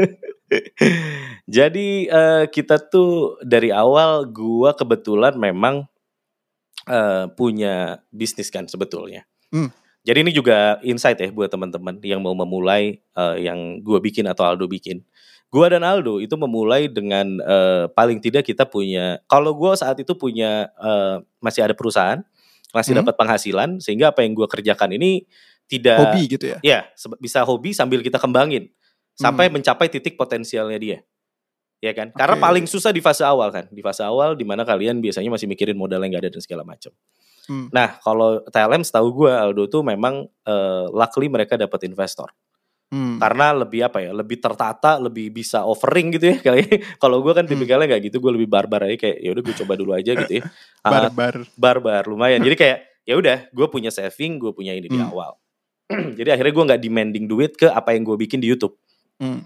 Jadi uh, kita tuh dari awal gua kebetulan memang uh, punya bisnis kan sebetulnya. Hmm. Jadi ini juga insight ya buat teman-teman yang mau memulai uh, yang gua bikin atau Aldo bikin. Gua dan Aldo itu memulai dengan uh, paling tidak kita punya, kalau gua saat itu punya uh, masih ada perusahaan, masih hmm. dapat penghasilan, sehingga apa yang gua kerjakan ini tidak hobi gitu ya. Ya, bisa hobi sambil kita kembangin sampai hmm. mencapai titik potensialnya dia. Ya kan? Okay. Karena paling susah di fase awal kan. Di fase awal di mana kalian biasanya masih mikirin modal yang enggak ada dan segala macam. Hmm. Nah, kalau T L M setahu gue, Aldo tuh memang uh, luckily mereka dapat investor. Hmm. Karena lebih apa ya? Lebih tertata, lebih bisa offering gitu ya kali. Kalau gue kan tipikalnya enggak gitu, gue lebih barbar aja, kayak ya udah gue coba dulu aja gitu ya. Barbar. Uh, barbar lumayan. Jadi kayak ya udah, gue punya saving, gue punya ini di Hmm. awal. Jadi akhirnya gue nggak demanding duit ke apa yang gue bikin di YouTube. Hmm.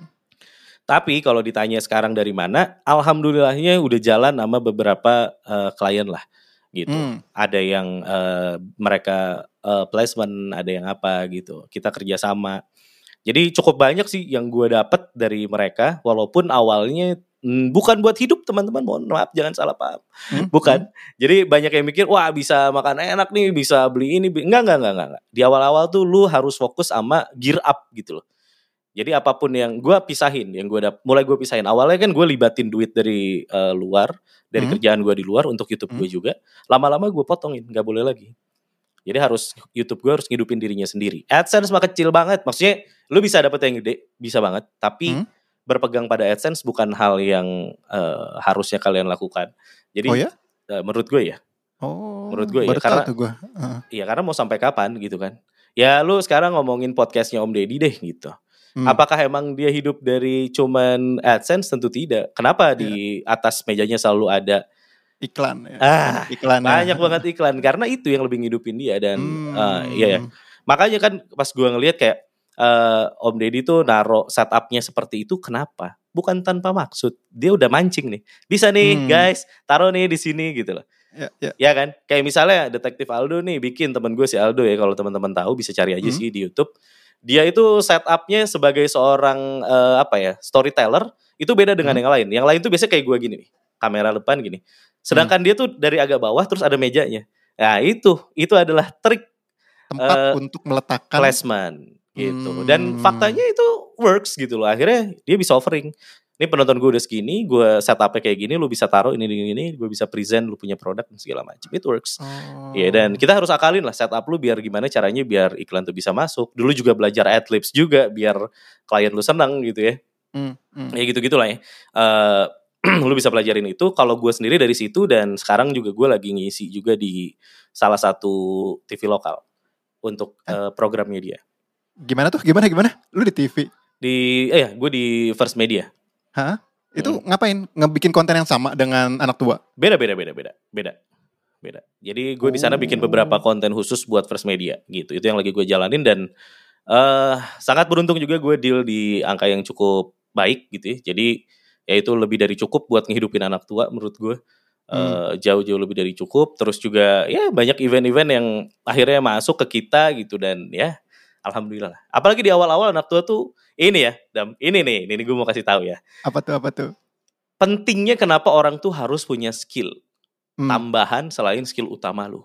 Tapi kalau ditanya sekarang dari mana, alhamdulillahnya udah jalan sama beberapa uh, klien lah gitu. Hmm. Ada yang uh, mereka uh, placement, ada yang apa gitu. Kita kerjasama. Jadi cukup banyak sih yang gue dapet dari mereka, walaupun awalnya mm, bukan buat hidup teman-teman, mohon maaf jangan salah paham, Hmm. bukan. Jadi banyak yang mikir, wah bisa makan enak nih, bisa beli ini, enggak enggak enggak enggak. Di awal-awal tuh lu harus fokus sama gear up gitu loh. Jadi apapun yang gue pisahin, yang gue dap- mulai gue pisahin. Awalnya kan gue libatin duit dari uh, luar, dari Hmm. kerjaan gue di luar untuk YouTube Hmm. gue juga. Lama-lama gue potongin, nggak boleh lagi. Jadi harus YouTube gue harus ngidupin dirinya sendiri. AdSense mah kecil banget, maksudnya lu bisa dapet yang gede, bisa banget. Tapi Hmm. berpegang pada AdSense bukan hal yang uh, harusnya kalian lakukan. Jadi Oh ya? uh, menurut gue ya, Oh, menurut gue ya, baru tahu karena tuh gue. Uh. iya karena mau sampai kapan gitu kan? Ya lu sekarang ngomongin podcastnya Om Deddy deh gitu. Hmm. Apakah emang dia hidup dari cuman AdSense? Tentu tidak. Kenapa Ya. di atas mejanya selalu ada Iklan ya. ah Banyak iklannya. banyak banget iklan? Karena itu yang lebih ngidupin dia dan Hmm. uh, iya ya. Makanya kan pas gue ngelihat kayak uh, Om Deddy tuh naro setupnya seperti itu, kenapa? Bukan tanpa maksud. Dia udah mancing nih. Bisa nih Hmm. guys, taruh nih di sini gitu loh. Ya, ya. Ya kan? Kayak misalnya Detektif Aldo nih bikin, temen gue si Aldo ya, kalau teman-teman tahu bisa cari aja Hmm. sih di YouTube. Dia itu setupnya sebagai seorang uh, apa ya, storyteller itu beda dengan Hmm. yang lain. Yang lain tuh biasanya kayak gue gini nih, kamera depan gini. Sedangkan Hmm. dia tuh dari agak bawah terus ada mejanya. Nah itu, itu adalah trik Tempat uh, untuk meletakkan placement gitu. Hmm. Dan faktanya itu works gitu loh. Akhirnya dia bisa offering. Ini penonton gue udah segini, gue setupnya kayak gini, lu bisa taruh ini ini ini, gue bisa present lu punya produk dan segala macam. It works. Oh. Ya dan kita harus akalin lah setup lu biar gimana caranya biar iklan tuh bisa masuk. Dulu juga belajar adlibs juga biar klien lu senang gitu ya. Hmm. Hmm. Ya gitu-gitulah ya. Uh, lu bisa pelajarin itu. Kalau gue sendiri dari situ dan sekarang juga gue lagi ngisi juga di salah satu T V lokal untuk uh, programnya dia. Gimana tuh? Gimana gimana? Lu di T V? Di eh ya, gue di First Media. Hah? Itu Hmm. ngapain? Ngebikin konten yang sama dengan Anak Tua? Beda beda beda beda beda beda. Jadi gue di sana bikin beberapa konten khusus buat First Media gitu. Itu yang lagi gue jalanin dan uh, sangat beruntung juga gue deal di angka yang cukup baik gitu ya. Jadi ya itu lebih dari cukup buat ngehidupin Anak Tua menurut gue. Uh, jauh-jauh lebih dari cukup. Terus juga ya banyak event-event yang akhirnya masuk ke kita gitu dan ya alhamdulillah. Apalagi di awal-awal Anak Tua tuh ini ya, Dam, ini nih, ini gue mau kasih tahu ya. Apa tuh? Apa tuh? Pentingnya kenapa orang tuh harus punya skill Hmm. tambahan selain skill utama lu.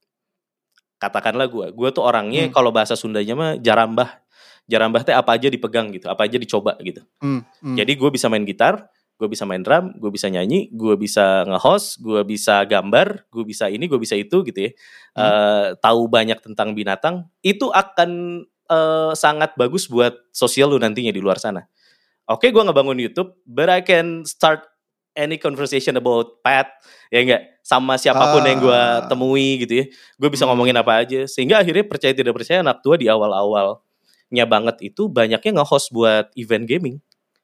Katakanlah gue, gue tuh orangnya Hmm. kalau bahasa Sundanya mah jarambah. Jarambah teh apa aja dipegang gitu, apa aja dicoba gitu. Hmm. Hmm. Jadi gue bisa main gitar, gue bisa main drum, gue bisa nyanyi, gue bisa nge-host, gue bisa gambar, gue bisa ini, gue bisa itu gitu ya. Hmm. Uh, tahu banyak tentang binatang, itu akan uh, sangat bagus buat sosial lu nantinya di luar sana. Oke, gue ngebangun YouTube, but I can start any conversation about pet, ya enggak, sama siapapun Ah. yang gue temui gitu ya. Gue bisa Hmm. ngomongin apa aja, sehingga akhirnya percaya tidak percaya Anak Tua di awal-awalnya banget itu banyaknya nge-host buat event gaming.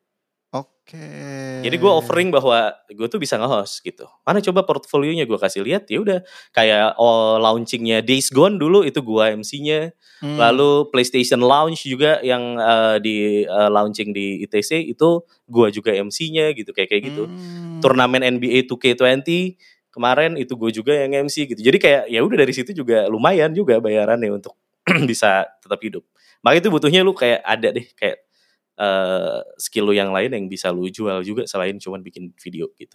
Oke. Jadi gue offering bahwa gue tuh bisa nge-host gitu. Mana coba portfolionya gue kasih lihat, ya udah kayak oh, launchingnya Days Gone dulu itu gue M C-nya. Hmm. Lalu PlayStation Launch juga yang uh, di uh, launching di I T C itu gue juga M C-nya gitu kayak kayak gitu. Hmm. Turnamen N B A two K twenty kemarin itu gue juga yang M C gitu. Jadi kayak ya udah dari situ juga lumayan juga bayarannya untuk bisa tetap hidup. Makanya itu butuhnya lu kayak ada deh kayak Uh, skill lu yang lain yang bisa lu jual juga selain cuma bikin video gitu.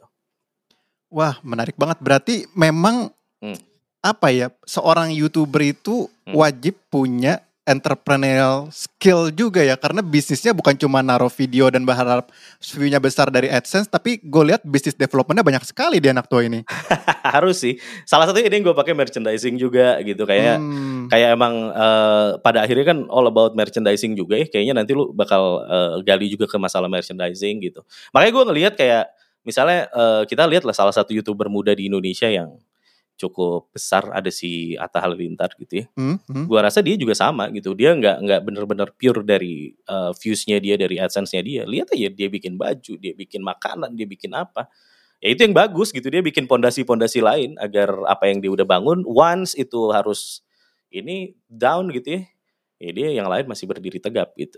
Wah, menarik banget. Berarti memang Hmm. apa ya? Seorang YouTuber itu Hmm. wajib punya entrepreneurial skill juga ya, karena bisnisnya bukan cuma naruh video dan berharap view-nya besar dari AdSense, tapi gue lihat bisnis development-nya banyak sekali di Anak Tua ini. Harus sih. Salah satunya ini gue pakai merchandising juga gitu kayak Hmm. kayak emang uh, pada akhirnya kan all about merchandising juga ya. Kayaknya nanti lu bakal uh, gali juga ke masalah merchandising gitu. Makanya gue ngelihat kayak misalnya uh, kita lihat lah salah satu YouTuber muda di Indonesia yang cukup besar ada si Atta Halilintar gitu ya. Hmm. Hmm. Gua rasa dia juga sama gitu. Dia nggak nggak bener-bener pure dari uh, views-nya dia, dari AdSense-nya dia. Lihat aja dia bikin baju, dia bikin makanan, dia bikin apa. Ya itu yang bagus gitu, dia bikin pondasi-pondasi lain agar apa yang dia udah bangun once itu harus ini down gitu ya, ya dia yang lain masih berdiri tegap gitu.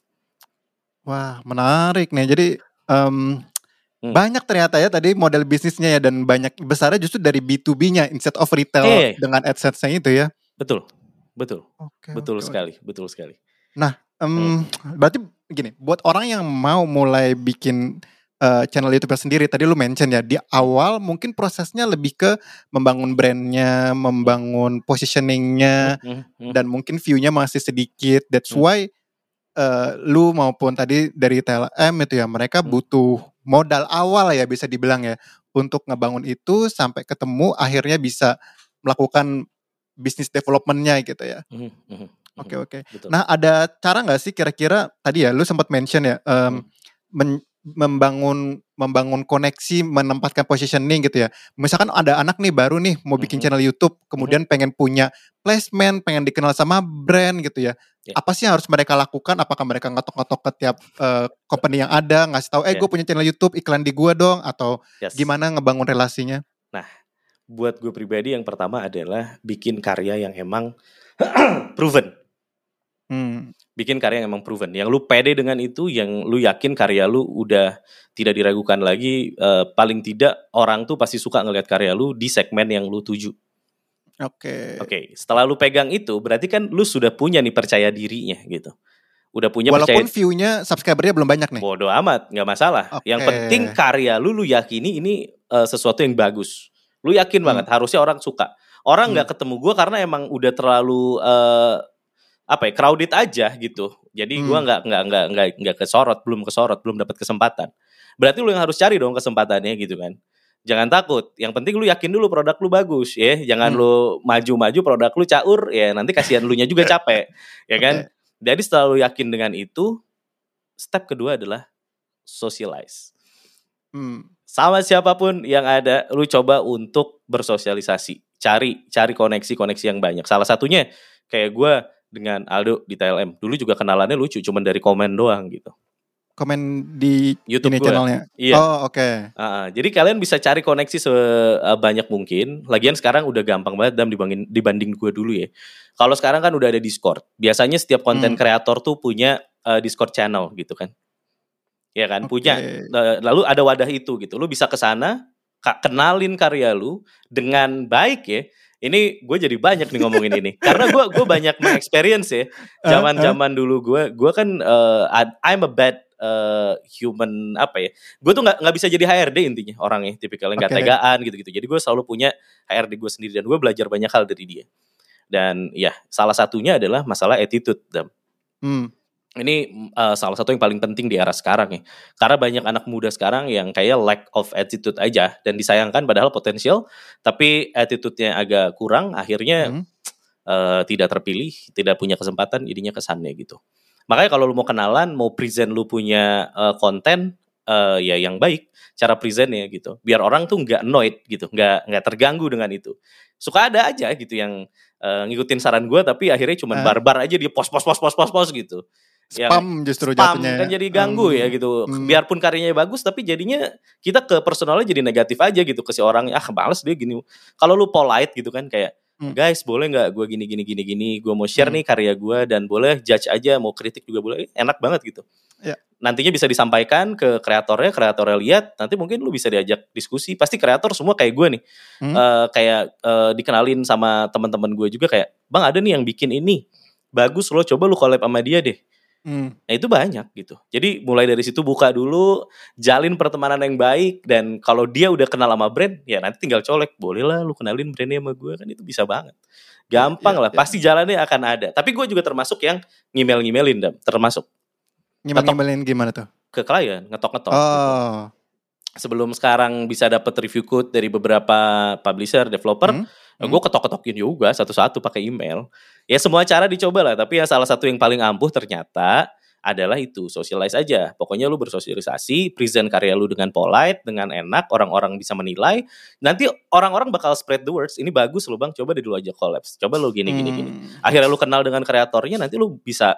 Wah, menarik nih. Jadi um, Hmm. banyak ternyata ya tadi model bisnisnya ya, dan banyak besarnya justru dari B to B-nya instead of retail Eh, dengan AdSense-nya itu ya. betul, betul, Oke, betul oke, oke. sekali, betul sekali. Nah, Hmm. um, berarti gini, buat orang yang mau mulai bikin uh, channel YouTube sendiri, tadi lu mention ya, di awal mungkin prosesnya lebih ke membangun brandnya, membangun positioningnya, Hmm, hmm, hmm, dan mungkin view-nya masih sedikit. That's hmm, why uh, lu maupun tadi dari T L M itu ya, mereka hmm, butuh modal awal ya bisa dibilang ya, untuk ngebangun itu sampai ketemu akhirnya bisa melakukan bisnis development-nya gitu ya. hmm, hmm, hmm, Oke, oke. betul. Nah, ada cara nggak sih kira-kira tadi ya lu sempat mention ya, Hmm. em, men- membangun membangun koneksi, menempatkan positioning gitu ya. Misalkan ada anak nih baru nih mau bikin Mhm. channel YouTube, kemudian pengen punya placement, pengen dikenal sama brand gitu ya. Ya. Apa sih yang harus mereka lakukan? Apakah mereka ngetok-ngetok ke tiap eh, company yang ada, ngasih tahu, eh Ya. gue punya channel YouTube, iklan di gue dong, atau Yes. gimana ngebangun relasinya? Nah, buat gue pribadi yang pertama adalah bikin karya yang emang proven. Hmm. Bikin karya yang emang proven. Yang lu pede dengan itu, yang lu yakin karya lu udah tidak diragukan lagi, uh, paling tidak orang tuh pasti suka ngelihat karya lu di segmen yang lu tuju. Oke. Oke, okay. Setelah lu pegang itu, berarti kan lu sudah punya nih percaya dirinya gitu. Udah punya Walaupun percaya. view-nya, subscriber-nya belum banyak nih. Bodoh amat, nggak masalah. Oke. Yang penting karya lu, lu yakini ini uh, sesuatu yang bagus. Lu yakin Hmm. banget, harusnya orang suka. Orang nggak Hmm. ketemu gue karena emang udah terlalu uh, apa ya, crowded aja gitu. Jadi gue Hmm. nggak nggak nggak nggak nggak kesorot, belum kesorot, belum dapat kesempatan. Berarti lu yang harus cari dong kesempatannya gitu kan. Jangan takut. Yang penting lu yakin dulu produk lu bagus ya. Jangan Hmm. lu maju-maju produk lu caur ya, nanti kasihan lu nya juga capek. Ya kan? Oke. Jadi setelah lu yakin dengan itu, step kedua adalah socialize. Hmm. Sama siapapun yang ada, lu coba untuk bersosialisasi. Cari cari koneksi-koneksi yang banyak. Salah satunya kayak gue dengan Aldo di T L M. Dulu juga kenalannya lucu, cuman dari komen doang gitu. Komen di YouTube ini gue. channelnya? Iya. Oh, oke. Okay. Uh, jadi kalian bisa cari koneksi sebanyak mungkin. Lagian sekarang udah gampang banget Dam dibanding, dibanding gue dulu ya. Kalau sekarang kan udah ada Discord. Biasanya setiap konten kreator hmm. tuh punya uh, Discord channel gitu kan. Ya kan, okay. punya. Uh, lalu ada wadah itu gitu. Lu bisa ke sana, kenalin karya lu dengan baik ya. Ini gue jadi banyak nih ngomongin ini. Karena gue gue banyak mengexperience ya. Zaman-zaman dulu gue, gue kan uh, I'm a bad uh, human apa ya. Gue tuh nggak nggak bisa jadi H R D intinya orangnya. Tipikalnya nggak okay. tegaan gitu-gitu. Jadi gue selalu punya H R D gue sendiri dan gue belajar banyak hal dari dia. Dan ya salah satunya adalah masalah attitude, Dam. Hmm. Ini uh, salah satu yang paling penting di era sekarang ya. Karena banyak anak muda sekarang yang kayak lack of attitude aja. Dan disayangkan padahal potensial. Tapi attitude-nya agak kurang. Akhirnya hmm. uh, tidak terpilih. Tidak punya kesempatan. Jadinya kesannya gitu. Makanya kalau lu mau kenalan. Mau present lu punya uh, konten. Uh, ya yang baik. Cara presentnya gitu. Biar orang tuh gak annoyed gitu. Gak, gak terganggu dengan itu. Suka ada aja gitu yang uh, ngikutin saran gue. Tapi akhirnya cuma uh. barbar aja. Dia post, post, post, post, post, post gitu. Spam yang justru spam jatuhnya kan jadi ganggu um, ya gitu. Hmm. Biarpun karyanya bagus tapi jadinya kita ke personalnya jadi negatif aja gitu ke si orang. Ah males dia gini. Kalau lu polite gitu kan kayak hmm. guys boleh nggak gue gini gini gini gini. Gue mau share hmm. nih karya gue dan boleh judge aja, mau kritik juga boleh. Enak banget gitu. Ya. Nantinya bisa disampaikan ke kreatornya, kreatornya lihat. Nanti mungkin lu bisa diajak diskusi. Pasti kreator semua kayak gue nih. Hmm. Uh, kayak uh, dikenalin sama teman-teman gue juga kayak bang ada nih yang bikin ini bagus lo coba lu collab sama dia deh. Hmm. Nah itu banyak gitu. Jadi mulai dari situ buka dulu, jalin pertemanan yang baik. Dan kalau dia udah kenal sama brand, ya nanti tinggal colek. Boleh lah lu kenalin brandnya sama gue. Kan itu bisa banget. Gampang ya, ya, lah, ya. Pasti jalannya akan ada. Tapi gue juga termasuk yang ngimel-ngimelin Dam. Termasuk Ngimel-ngimelin gimana tuh? Ke klien, ngetok-ngetok oh. gitu. Sebelum sekarang bisa dapet review code dari beberapa publisher, developer, hmm? Hmm. gue ketok-ketokin juga satu-satu pakai email. Ya semua cara dicoba lah, tapi ya salah satu yang paling ampuh ternyata adalah itu, socialize aja. Pokoknya lu bersosialisasi, present karya lu dengan polite, dengan enak, orang-orang bisa menilai. Nanti orang-orang bakal spread the words, ini bagus lu bang, coba deh dulu aja collabs. Coba lu gini, gini, gini. Akhirnya lu kenal dengan kreatornya, nanti lu bisa,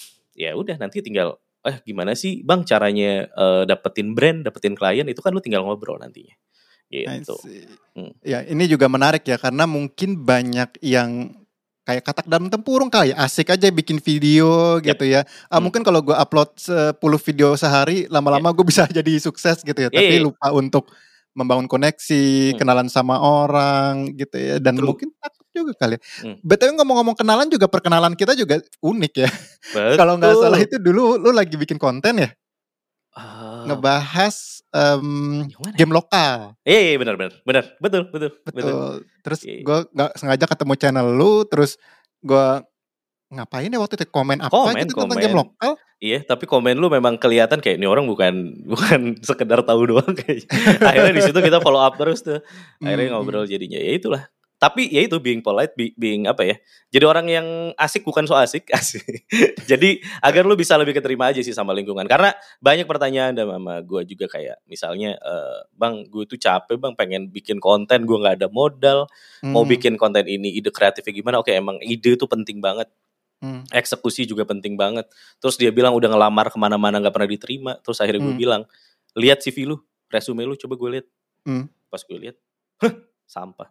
ya udah nanti tinggal, eh gimana sih bang caranya uh, dapetin brand, dapetin klien, itu kan lu tinggal ngobrol nantinya. I gitu. see. Hmm. Ya, ini juga menarik ya karena mungkin banyak yang kayak katak dalam tempurung kali, asik aja bikin video Yap. gitu ya. Ah, Hmm. mungkin kalau gue upload sepuluh video sehari, lama-lama gue bisa jadi sukses gitu ya. Tapi Eh, lupa untuk membangun koneksi, Hmm. kenalan sama orang gitu ya. Dan True. mungkin takut juga kali. Hmm. B T W ngomong-ngomong kenalan juga, perkenalan kita juga unik ya. Kalau nggak salah Betul. itu dulu lu lagi bikin konten ya? Ah, Ngebahas em, yang mana ya? game lokal. Eh, benar benar benar. Betul betul betul. Betul. Terus Iya. gue nggak sengaja ketemu channel lu, terus gue ngapain ya waktu itu, komen apa Komen gitu tentang game komen. lokal. Iya, tapi komen lu memang kelihatan kayak ini orang bukan bukan sekedar tahu doang kayaknya. Akhirnya di situ kita follow up terus tuh. Akhirnya ngobrol Mhm. jadinya. Ya itulah. Tapi ya itu being polite, be- being apa ya? Jadi orang yang asik bukan so asik, asik. Jadi agar lu bisa lebih keterima aja sih sama lingkungan. Karena banyak pertanyaan dan sama gue juga kayak misalnya, eh, bang, gue tuh capek bang, pengen bikin konten, gue nggak ada modal, mau Hmm. bikin konten ini, ide kreatifnya gimana? Oke, emang ide itu penting banget. Hmm. Eksekusi juga penting banget. Terus dia bilang udah ngelamar kemana-mana gak pernah diterima. Terus akhirnya gue Hmm. bilang, lihat C V lu, resume lu, coba gue lihat. Hmm. Pas gue lihat, huh, sampah.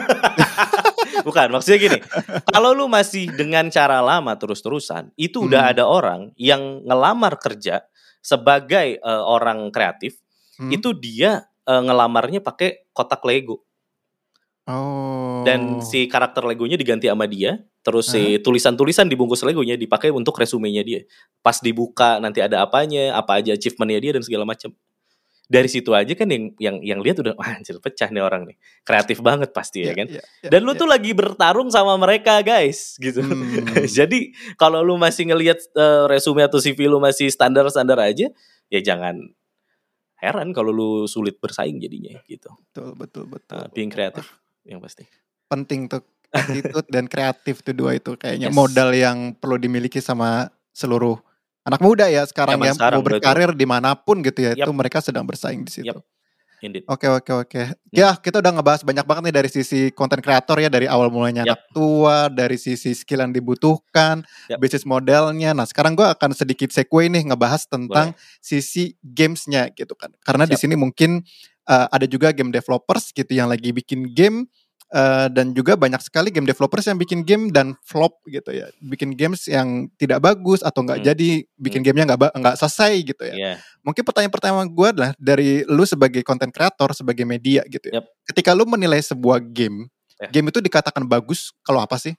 Bukan, maksudnya gini, kalau lu masih dengan cara lama terus-terusan, itu udah Hmm. ada orang yang ngelamar kerja sebagai uh, orang kreatif, Hmm. itu dia uh, ngelamarnya pakai kotak Lego. Oh. Dan si karakter Legonya diganti sama dia, terus si Hah? tulisan-tulisan dibungkus Legonya dipakai untuk resumenya dia. Pas dibuka nanti ada apanya, apa aja achievementnya dia dan segala macam. Dari situ aja kan yang yang yang lihat udah wah anjir pecah nih orang nih. Kreatif banget pasti ya Ya, kan. ya, ya, Dan lu ya. tuh lagi bertarung sama mereka guys gitu. Hmm. Jadi kalau lu masih ngelihat uh, resume atau C V lu masih standar-standar aja, ya jangan heran kalau lu sulit bersaing jadinya gitu. Betul, betul, betul. Uh, being kreatif yang pasti. Penting tuh attitude dan kreatif tuh dua itu kayaknya Yes. modal yang perlu dimiliki sama seluruh anak muda ya sekarang Zaman ya, sekarang, mau berkarir dimanapun gitu ya, Yap. itu mereka sedang bersaing di situ. Yap. Indeed. Oke, oke, oke. Ya, kita udah ngebahas banyak banget nih dari sisi konten kreator ya, dari awal mulanya Yap. anak tua, dari sisi skill yang dibutuhkan, Yap. bisnis modelnya. Nah, sekarang gue akan sedikit segue nih ngebahas tentang Boleh. sisi gamesnya gitu kan. Karena Siap. di sini mungkin uh, ada juga game developers gitu yang lagi bikin game. Uh, dan juga banyak sekali game developers yang bikin game dan flop gitu ya, bikin games yang tidak bagus atau nggak Hmm. jadi, bikin Hmm. gamenya nggak ba- nggak selesai gitu ya. Yeah. Mungkin pertanyaan pertama gue adalah dari lu sebagai content creator, sebagai media gitu ya. Yep. Ketika lu menilai sebuah game, Yeah. game itu dikatakan bagus kalau apa sih?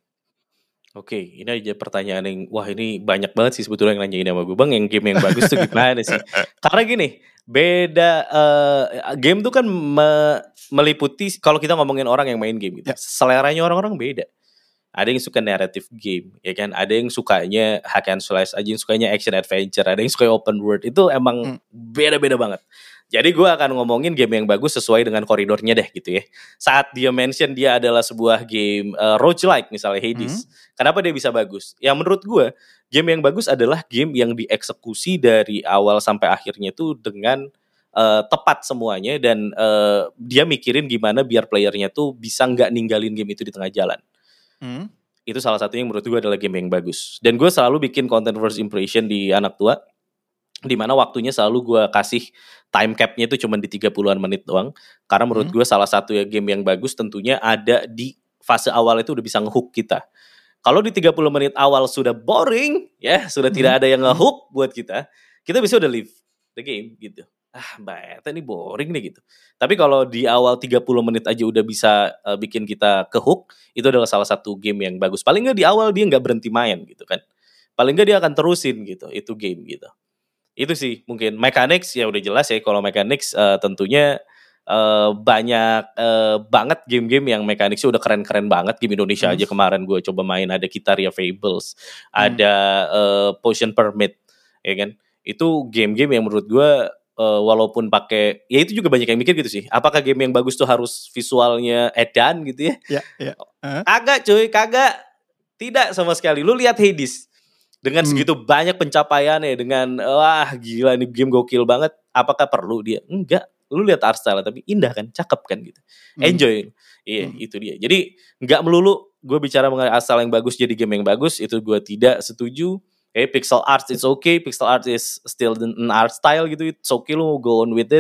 Oke, ini aja pertanyaan yang wah ini banyak banget sih sebetulnya yang nanyain sama gue, bang yang game yang bagus tuh gimana sih? Karena gini, beda uh, game tuh kan me, meliputi kalau kita ngomongin orang yang main game gitu, Ya. seleranya orang-orang beda. Ada yang suka narrative game, ya kan? Ada yang sukanya hack and slash, ada yang sukanya action adventure, ada yang suka open world. Itu emang Hmm. beda-beda banget. Jadi gue akan ngomongin game yang bagus sesuai dengan koridornya deh gitu ya. Saat dia mention dia adalah sebuah game uh, roguelike misalnya Hades. Hmm. Kenapa dia bisa bagus? Ya menurut gue, game yang bagus adalah game yang dieksekusi dari awal sampai akhirnya tuh dengan uh, tepat semuanya. Dan uh, dia mikirin gimana biar playernya tuh bisa gak ninggalin game itu di tengah jalan. Hmm. Itu salah satunya yang menurut gue adalah game yang bagus. Dan gue selalu bikin content first impression di anak tua, dimana waktunya selalu gue kasih time cap-nya itu cuma di tiga puluhan menit doang. Karena menurut Hmm. gue salah satu ya game yang bagus tentunya ada di fase awal itu udah bisa ngehook kita. Kalau di tiga puluh menit awal sudah boring, ya sudah Hmm. tidak ada yang Hmm. ngehook buat kita, kita bisa udah leave the game gitu. Ah, mbak, ini boring nih gitu. Tapi kalau di awal tiga puluh menit aja udah bisa uh, bikin kita kehook, itu adalah salah satu game yang bagus. Paling nggak di awal dia nggak berhenti main gitu kan. Paling nggak dia akan terusin gitu, itu game gitu. Itu sih mungkin mechanics ya udah jelas ya. Kalau mechanics uh, tentunya uh, banyak uh, banget game-game yang mechanicsnya udah keren-keren banget. Game Indonesia Hmm. aja kemarin gue coba main, ada Kitaria Fables, Hmm. ada uh, Potion Permit, ya kan. Itu game-game yang menurut gue uh, walaupun pakai, ya itu juga banyak yang mikir gitu sih. Apakah game yang bagus tuh harus visualnya edan gitu ya? Ya, ya. Uh. Kagak cuy, kagak. Tidak sama sekali. Lu lihat Hades. Dengan Hmm. segitu banyak pencapaiannya, dengan wah gila ini game gokil banget, apakah perlu dia? Enggak, lu lihat art style tapi indah kan, cakep kan gitu, Hmm. enjoy, iya Hmm. itu dia. Jadi nggak melulu gue bicara mengenai art style yang bagus jadi game yang bagus, itu gue tidak setuju. Eh pixel art it's okay, pixel art is still an art style gitu, it's okay lu go on with it.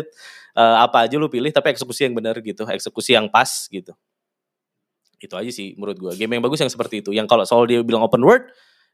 uh, apa aja lu pilih tapi eksekusi yang benar gitu, eksekusi yang pas gitu. Itu aja sih menurut gue. Game yang bagus yang seperti itu. Yang kalau soal dia bilang open world,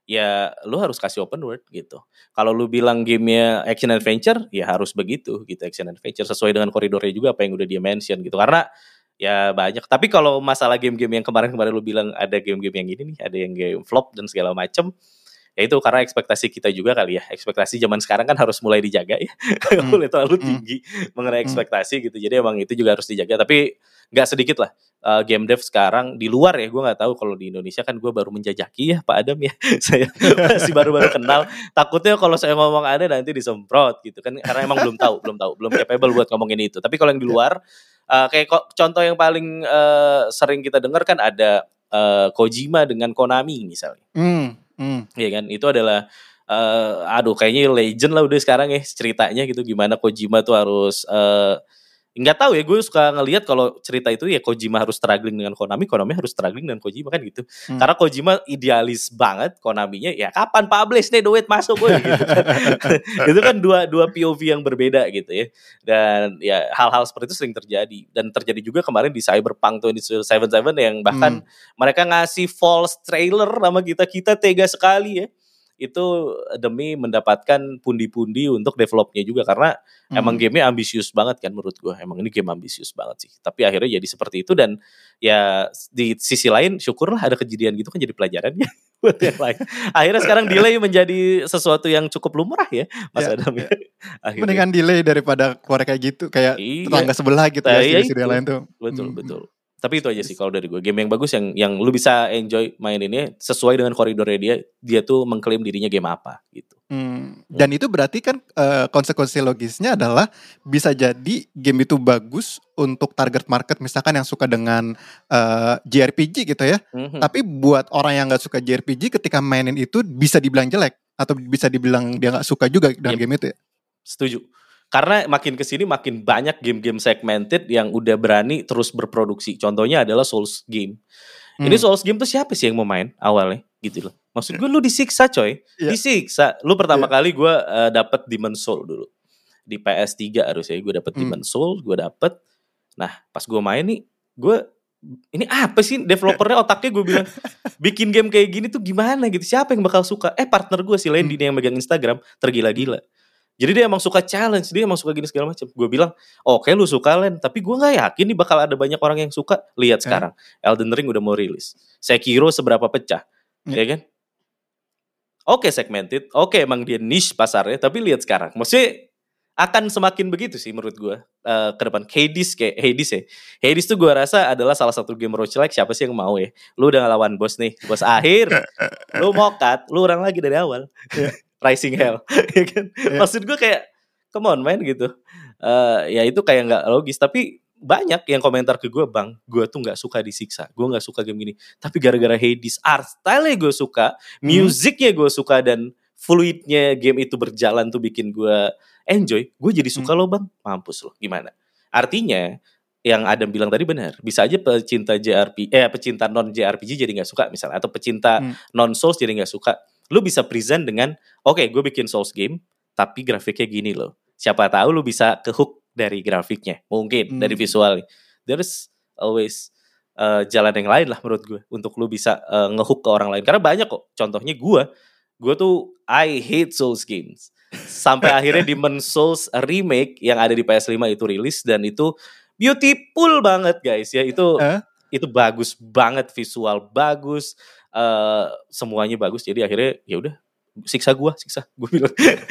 ya lu harus kasih open world gitu. Kalau lu bilang gamenya action adventure, ya harus begitu gitu, action adventure sesuai dengan koridornya juga apa yang udah dia mention gitu. Karena ya banyak. Tapi kalau masalah game-game yang kemarin-kemarin lu bilang ada game-game yang gini nih, ada yang game flop dan segala macem, ya itu karena ekspektasi kita juga kali ya. Ekspektasi zaman sekarang kan harus mulai dijaga ya. Nggak boleh terlalu tinggi mengenai ekspektasi gitu. Jadi emang itu juga harus dijaga. Tapi nggak sedikit lah uh, game dev sekarang di luar ya. Gue nggak tahu kalau di Indonesia kan gue baru menjajaki ya Pak Adam ya. Saya masih baru-baru kenal. Takutnya kalau saya ngomong ada nanti disemprot gitu kan. Karena emang belum tahu, belum tahu, belum capable buat ngomongin itu. Tapi kalau yang di luar, uh, kayak ko- contoh yang paling uh, sering kita dengar kan ada uh, Kojima dengan Konami misalnya. Hmm. Hmm. Iya kan, itu adalah uh, aduh kayaknya legend lah udah sekarang ya ceritanya gitu, gimana Kojima tuh harus uh, nggak tahu ya, gue suka ngelihat kalau cerita itu ya Kojima harus struggling dengan Konami, Konami harus struggling dengan Kojima kan gitu. Hmm. Karena Kojima idealis banget, Konaminya ya kapan publish nih duit masuk gue gitu kan. Itu kan dua dua P O V yang berbeda gitu ya. Dan ya hal-hal seperti itu sering terjadi, dan terjadi juga kemarin di Cyberpunk dua ribu tujuh puluh tujuh yang bahkan hmm. mereka ngasih false trailer sama kita-kita tega sekali ya. Itu demi mendapatkan pundi-pundi untuk developnya juga, karena hmm. emang gamenya ambisius banget kan menurut gue. Emang ini game ambisius banget sih. Tapi akhirnya jadi seperti itu, dan ya di sisi lain syukurlah ada kejadian gitu kan, jadi pelajaran ya buat yang lain. Akhirnya sekarang delay menjadi sesuatu yang cukup lumrah ya Mas ya, Adam ya. Akhirnya. Mendingan delay daripada keluar kayak gitu, kayak iya. tetangga sebelah gitu nah, ya, studio lain tuh. Betul, hmm. betul. Tapi itu aja sih kalau dari gue, game yang bagus yang yang lu bisa enjoy maininnya sesuai dengan koridornya dia. Dia tuh mengklaim dirinya game apa gitu. Hmm. Dan hmm. itu berarti kan uh, konsekuensi logisnya adalah bisa jadi game itu bagus untuk target market misalkan yang suka dengan uh, J R P G gitu ya. Hmm. Tapi buat orang yang nggak suka J R P G ketika mainin itu bisa dibilang jelek atau bisa dibilang dia nggak suka juga dengan yep. game itu ya. Setuju. Karena makin kesini makin banyak game-game segmented yang udah berani terus berproduksi. Contohnya adalah Souls game. Hmm. Ini Souls game tuh siapa sih yang mau main awalnya gitu loh. Maksud gue lu disiksa coy. Yeah. Disiksa. Lu pertama yeah. kali gue uh, dapet Demon Soul dulu. Di P S tiga harusnya gue dapet hmm. Demon Soul. Gue dapet. Nah pas gue main nih. Gue ini apa sih developernya otaknya gue bilang. Bikin game kayak gini tuh gimana gitu. Siapa yang bakal suka. Eh partner gue si Landy hmm. yang megang Instagram. Tergila-gila. Jadi dia emang suka challenge, dia emang suka gini segala macam. Gue bilang, oke okay, lu suka Len, tapi gue nggak yakin nih bakal ada banyak orang yang suka. Lihat sekarang, eh? Elden Ring udah mau rilis. Sekiro seberapa pecah, hmm. ya kan? Oke okay, segmented, oke okay, emang dia niche pasarnya, tapi lihat sekarang, maksudnya akan semakin begitu sih menurut gue uh, ke depan. Hades kayak Hades ya, Hades tuh gue rasa adalah salah satu game roguelike. Siapa sih yang mau ya? Lu udah ngelawan bos nih, bos akhir, lu mau cut, lu orang lagi dari awal. Rising Hell, ya kan? Yeah. Maksud gue kayak, come on man gitu. Uh, ya itu kayak nggak logis. Tapi banyak yang komentar ke gue, bang, gue tuh nggak suka disiksa, gue nggak suka game gini. Tapi gara-gara Hades, art style-nya gue suka, hmm. musiknya gue suka, dan fluidnya game itu berjalan tuh bikin gue enjoy. Gue jadi suka hmm. loh bang, mampus loh. Gimana? Artinya yang Adam bilang tadi benar. Bisa aja pecinta J R P, eh pecinta non J R P G jadi nggak suka misalnya, atau pecinta hmm. non Souls jadi nggak suka. Lu bisa present dengan, oke okay, gue bikin Souls game, tapi grafiknya gini loh. Siapa tahu lu bisa ke hook dari grafiknya, mungkin hmm. dari visualnya. There's always uh, jalan yang lain lah menurut gue untuk lu bisa uh, nge-hook ke orang lain. Karena banyak kok. Contohnya gue, gue tuh I hate Souls games. Sampai akhirnya Demon Souls remake yang ada di P S lima itu rilis, dan itu beautiful banget guys ya. Itu uh? itu bagus banget, visual bagus. Uh, semuanya bagus, jadi akhirnya ya udah siksa gue, siksa gue bilang.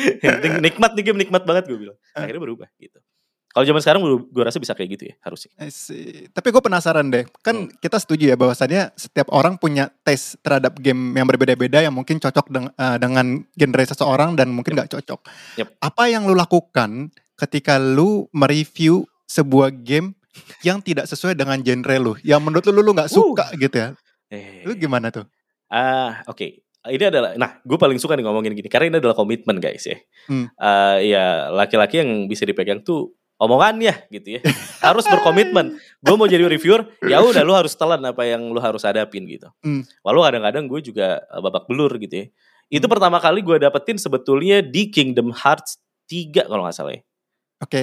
Nikmat nih game, nikmat banget gue bilang. Akhirnya berubah gitu. Kalau zaman sekarang gue rasa bisa kayak gitu ya harusnya. Tapi gue penasaran deh, kan hmm. kita setuju ya bahwasannya setiap orang punya taste terhadap game yang berbeda-beda yang mungkin cocok deng- uh, dengan genre seseorang dan mungkin nggak yep. cocok. Yep. Apa yang lu lakukan ketika lu mereview sebuah game yang tidak sesuai dengan genre lu, yang menurut lu lu nggak suka uh. gitu ya? Eh. Lu gimana tuh? Ah, oke. Okay. Ini adalah, nah, gue paling suka nih ngomongin gini karena ini adalah komitmen guys ya. Hmm. Uh, ya laki-laki yang bisa dipegang tuh omongannya gitu ya. Harus berkomitmen. Gue mau jadi reviewer, ya udah lu harus telan apa yang lu harus hadapin gitu. Hmm. Walau kadang-kadang gue juga babak belur gitu ya. Itu hmm. pertama kali gue dapetin sebetulnya di Kingdom Hearts tiga kalau nggak salah ya. Oke. Okay.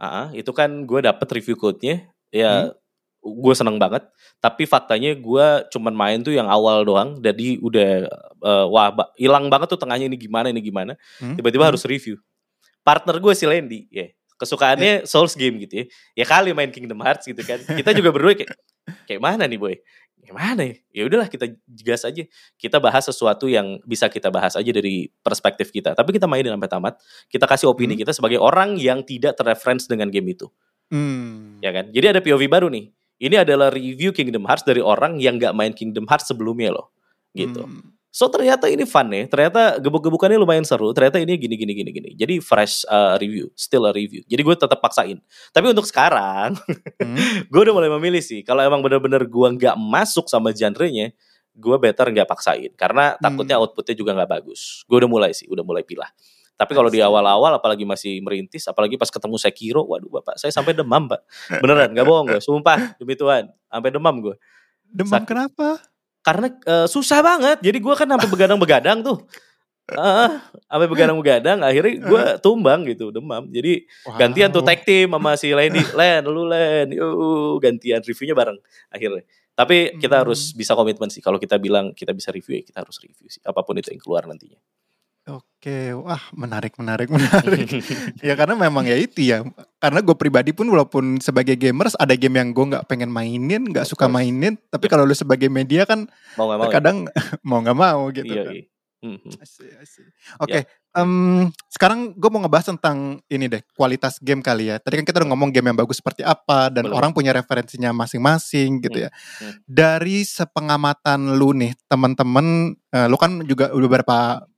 uh, itu kan gue dapet review code-nya, ya Hmm? gue seneng banget. Tapi faktanya gue cuman main tuh yang awal doang, jadi udah uh, wah hilang banget tuh tengahnya ini gimana ini gimana. Hmm? Tiba-tiba Hmm? harus review. Partner gue si Landy, ya yeah. kesukaannya Ya. Souls game gitu ya. Ya kali main Kingdom Hearts gitu kan. Kita juga berdua kayak kayak mana nih boy? Kayak mana ya? Ya udahlah kita gas aja. Kita bahas sesuatu yang bisa kita bahas aja dari perspektif kita. Tapi kita mainin sampai tamat. Kita kasih opini Hmm? kita sebagai orang yang tidak terreference dengan game itu. Hmm. Ya kan? Jadi ada P O V baru nih. Ini adalah review Kingdom Hearts dari orang yang gak main Kingdom Hearts sebelumnya loh. Gitu. Hmm. So ternyata ini fun ya. Ternyata gebuk-gebukannya lumayan seru. Ternyata ini gini gini gini gini. Jadi fresh uh, review, still a review. Jadi gue tetap paksain. Tapi untuk sekarang, hmm? gue udah mulai memilih sih. Kalau emang bener-bener gue nggak masuk sama genre-nya, gue better nggak paksain. Karena takutnya Hmm. outputnya juga nggak bagus. Gue udah mulai sih, udah mulai pilah. Tapi kalau di awal-awal, apalagi masih merintis, apalagi pas ketemu Sekiro, waduh bapak, saya sampai demam pak. Beneran, nggak bohong gue. Sumpah, demi Tuhan, sampai demam gue. Demam Sakit. Kenapa? Karena uh, susah banget. Jadi gue kan sampai begadang-begadang tuh. Uh, sampai begadang-begadang akhirnya gue tumbang gitu, demam. Jadi wow. gantian tuh tag team sama si Landy. Len, lu Len. Yuk, gantian reviewnya bareng akhirnya. Tapi kita hmm. harus bisa komitmen sih. Kalau kita bilang kita bisa review ya kita harus review sih. Apapun itu yang keluar nantinya. Oke, wah menarik, menarik, menarik. Ya karena memang ya itu ya. Karena gue pribadi pun walaupun sebagai gamers ada game yang gue nggak pengen mainin, nggak suka mainin. Tapi yep. kalau lu sebagai media kan mau gak mau, kadang ya? mau nggak mau gitu iya, kan. Iya. Mm-hmm. Oke, okay. um, sekarang gue mau ngebahas tentang ini deh, kualitas game kali ya. Tadi kan kita udah ngomong game yang bagus seperti apa dan Belum. orang punya referensinya masing-masing gitu ya. Hmm. Dari sepengamatan lu nih, teman-teman, uh, lu kan juga udah beberapa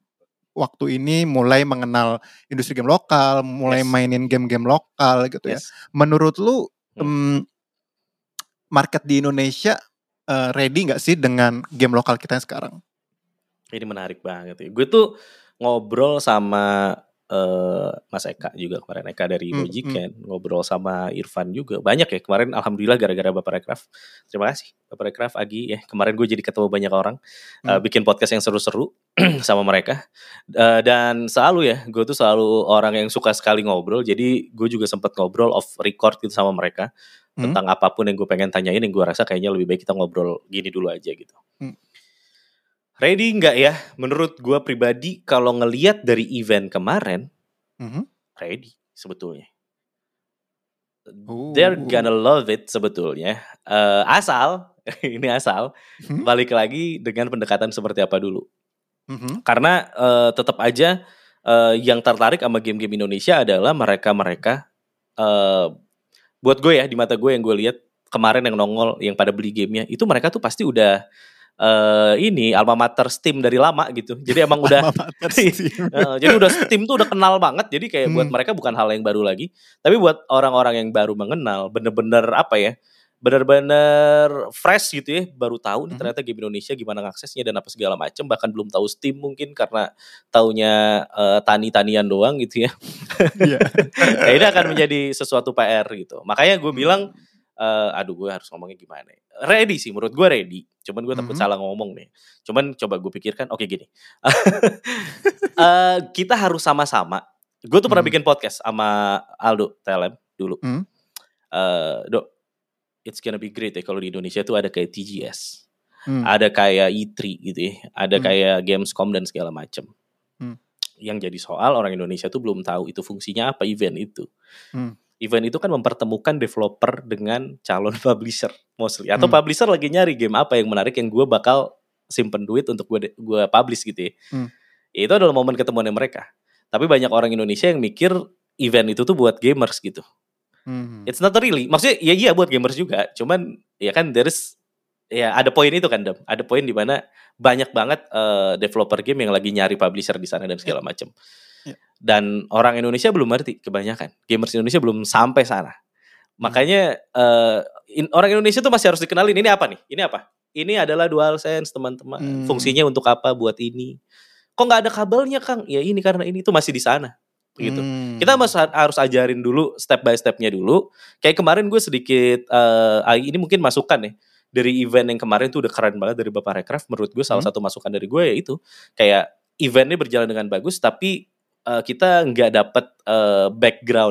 waktu ini mulai mengenal industri game lokal, mulai yes. mainin game-game lokal gitu yes. ya. Menurut lu hmm. um, market di Indonesia uh, ready nggak sih dengan game lokal kita yang sekarang? Ini menarik banget ya. Gue tuh ngobrol sama uh, Mas Eka juga kemarin, Eka dari hmm, Mojiken, hmm. ngobrol sama Irfan juga. Banyak ya kemarin, alhamdulillah gara-gara Bapak Rekraf. Terima kasih Bapak Rekraf, Agi ya. Kemarin gue jadi ketemu banyak orang, hmm. uh, bikin podcast yang seru-seru sama mereka. Uh, dan selalu ya, gue tuh selalu orang yang suka sekali ngobrol. Jadi gue juga sempat ngobrol off record gitu sama mereka. Hmm. Tentang apapun yang gue pengen tanyain, yang gue rasa kayaknya lebih baik kita ngobrol gini dulu aja gitu. Hmm. Ready nggak ya? Menurut gue pribadi kalau ngelihat dari event kemarin, mm-hmm. ready sebetulnya. Ooh. They're gonna love it sebetulnya. Uh, asal, ini asal, mm-hmm. balik lagi dengan pendekatan seperti apa dulu. Mm-hmm. Karena uh, tetap aja uh, yang tertarik sama game-game Indonesia adalah mereka-mereka. Uh, buat gue ya, di mata gue yang gue lihat kemarin yang nongol, yang pada beli gamenya, itu mereka tuh pasti udah Uh, ini alma mater Steam dari lama gitu. Jadi emang udah uh, jadi udah Steam tuh udah kenal banget. Jadi kayak hmm. buat mereka bukan hal yang baru lagi. Tapi buat orang-orang yang baru mengenal, bener-bener apa ya, bener-bener fresh gitu ya, baru tahu nih ternyata game Indonesia gimana ngaksesnya dan apa segala macam. Bahkan belum tahu Steam mungkin karena taunya uh, tani-tanian doang gitu ya. Yeah. Nah, ini akan menjadi sesuatu P R gitu. Makanya gue hmm. bilang Uh, aduh gue harus ngomongnya gimana ya? Ready sih, menurut gue ready. Cuman gue takut mm-hmm. salah ngomong nih. Cuman coba gue pikirkan, oke okay, gini. uh, kita harus sama-sama. Gue tuh mm-hmm. pernah bikin podcast sama Aldo T L M dulu. Mm-hmm. Uh, Dok, it's gonna be great ya kalau di Indonesia tuh ada kayak T G S, mm. ada kayak E tiga gitu ya, ada mm. kayak Gamescom dan segala macam. Mm. Yang jadi soal orang Indonesia tuh belum tahu itu fungsinya apa event itu. Mm. Event itu kan mempertemukan developer dengan calon publisher mostly. Atau hmm. publisher lagi nyari game apa yang menarik yang gue bakal simpen duit untuk gue gue publish gitu ya. Hmm. Ya itu adalah momen ketemuannya mereka. Tapi banyak orang Indonesia yang mikir event itu tuh buat gamers gitu. Hmm. It's not really. Maksudnya ya iya buat gamers juga. Cuman ya kan there's ya ada poin itu kan Dem. Ada poin di mana banyak banget uh, developer game yang lagi nyari publisher di sana dan segala yeah. macam. Dan orang Indonesia belum ngerti kebanyakan. Gamers Indonesia belum sampai sana. Makanya uh, in, orang Indonesia tuh masih harus dikenalin. Ini apa nih? Ini apa? Ini adalah DualSense teman-teman. Hmm. Fungsinya untuk apa? Buat ini. Kok nggak ada kabelnya Kang? Ya ini karena ini. Itu masih di sana. Gitu. Hmm. Kita masih harus ajarin dulu step by stepnya dulu. Kayak kemarin gue sedikit. Uh, ini mungkin masukan ya. Dari event yang kemarin tuh udah keren banget dari Bapak Rekraf. Menurut gue salah hmm. satu masukan dari gue ya itu. Kayak eventnya berjalan dengan bagus. Tapi Uh, kita nggak dapat uh, background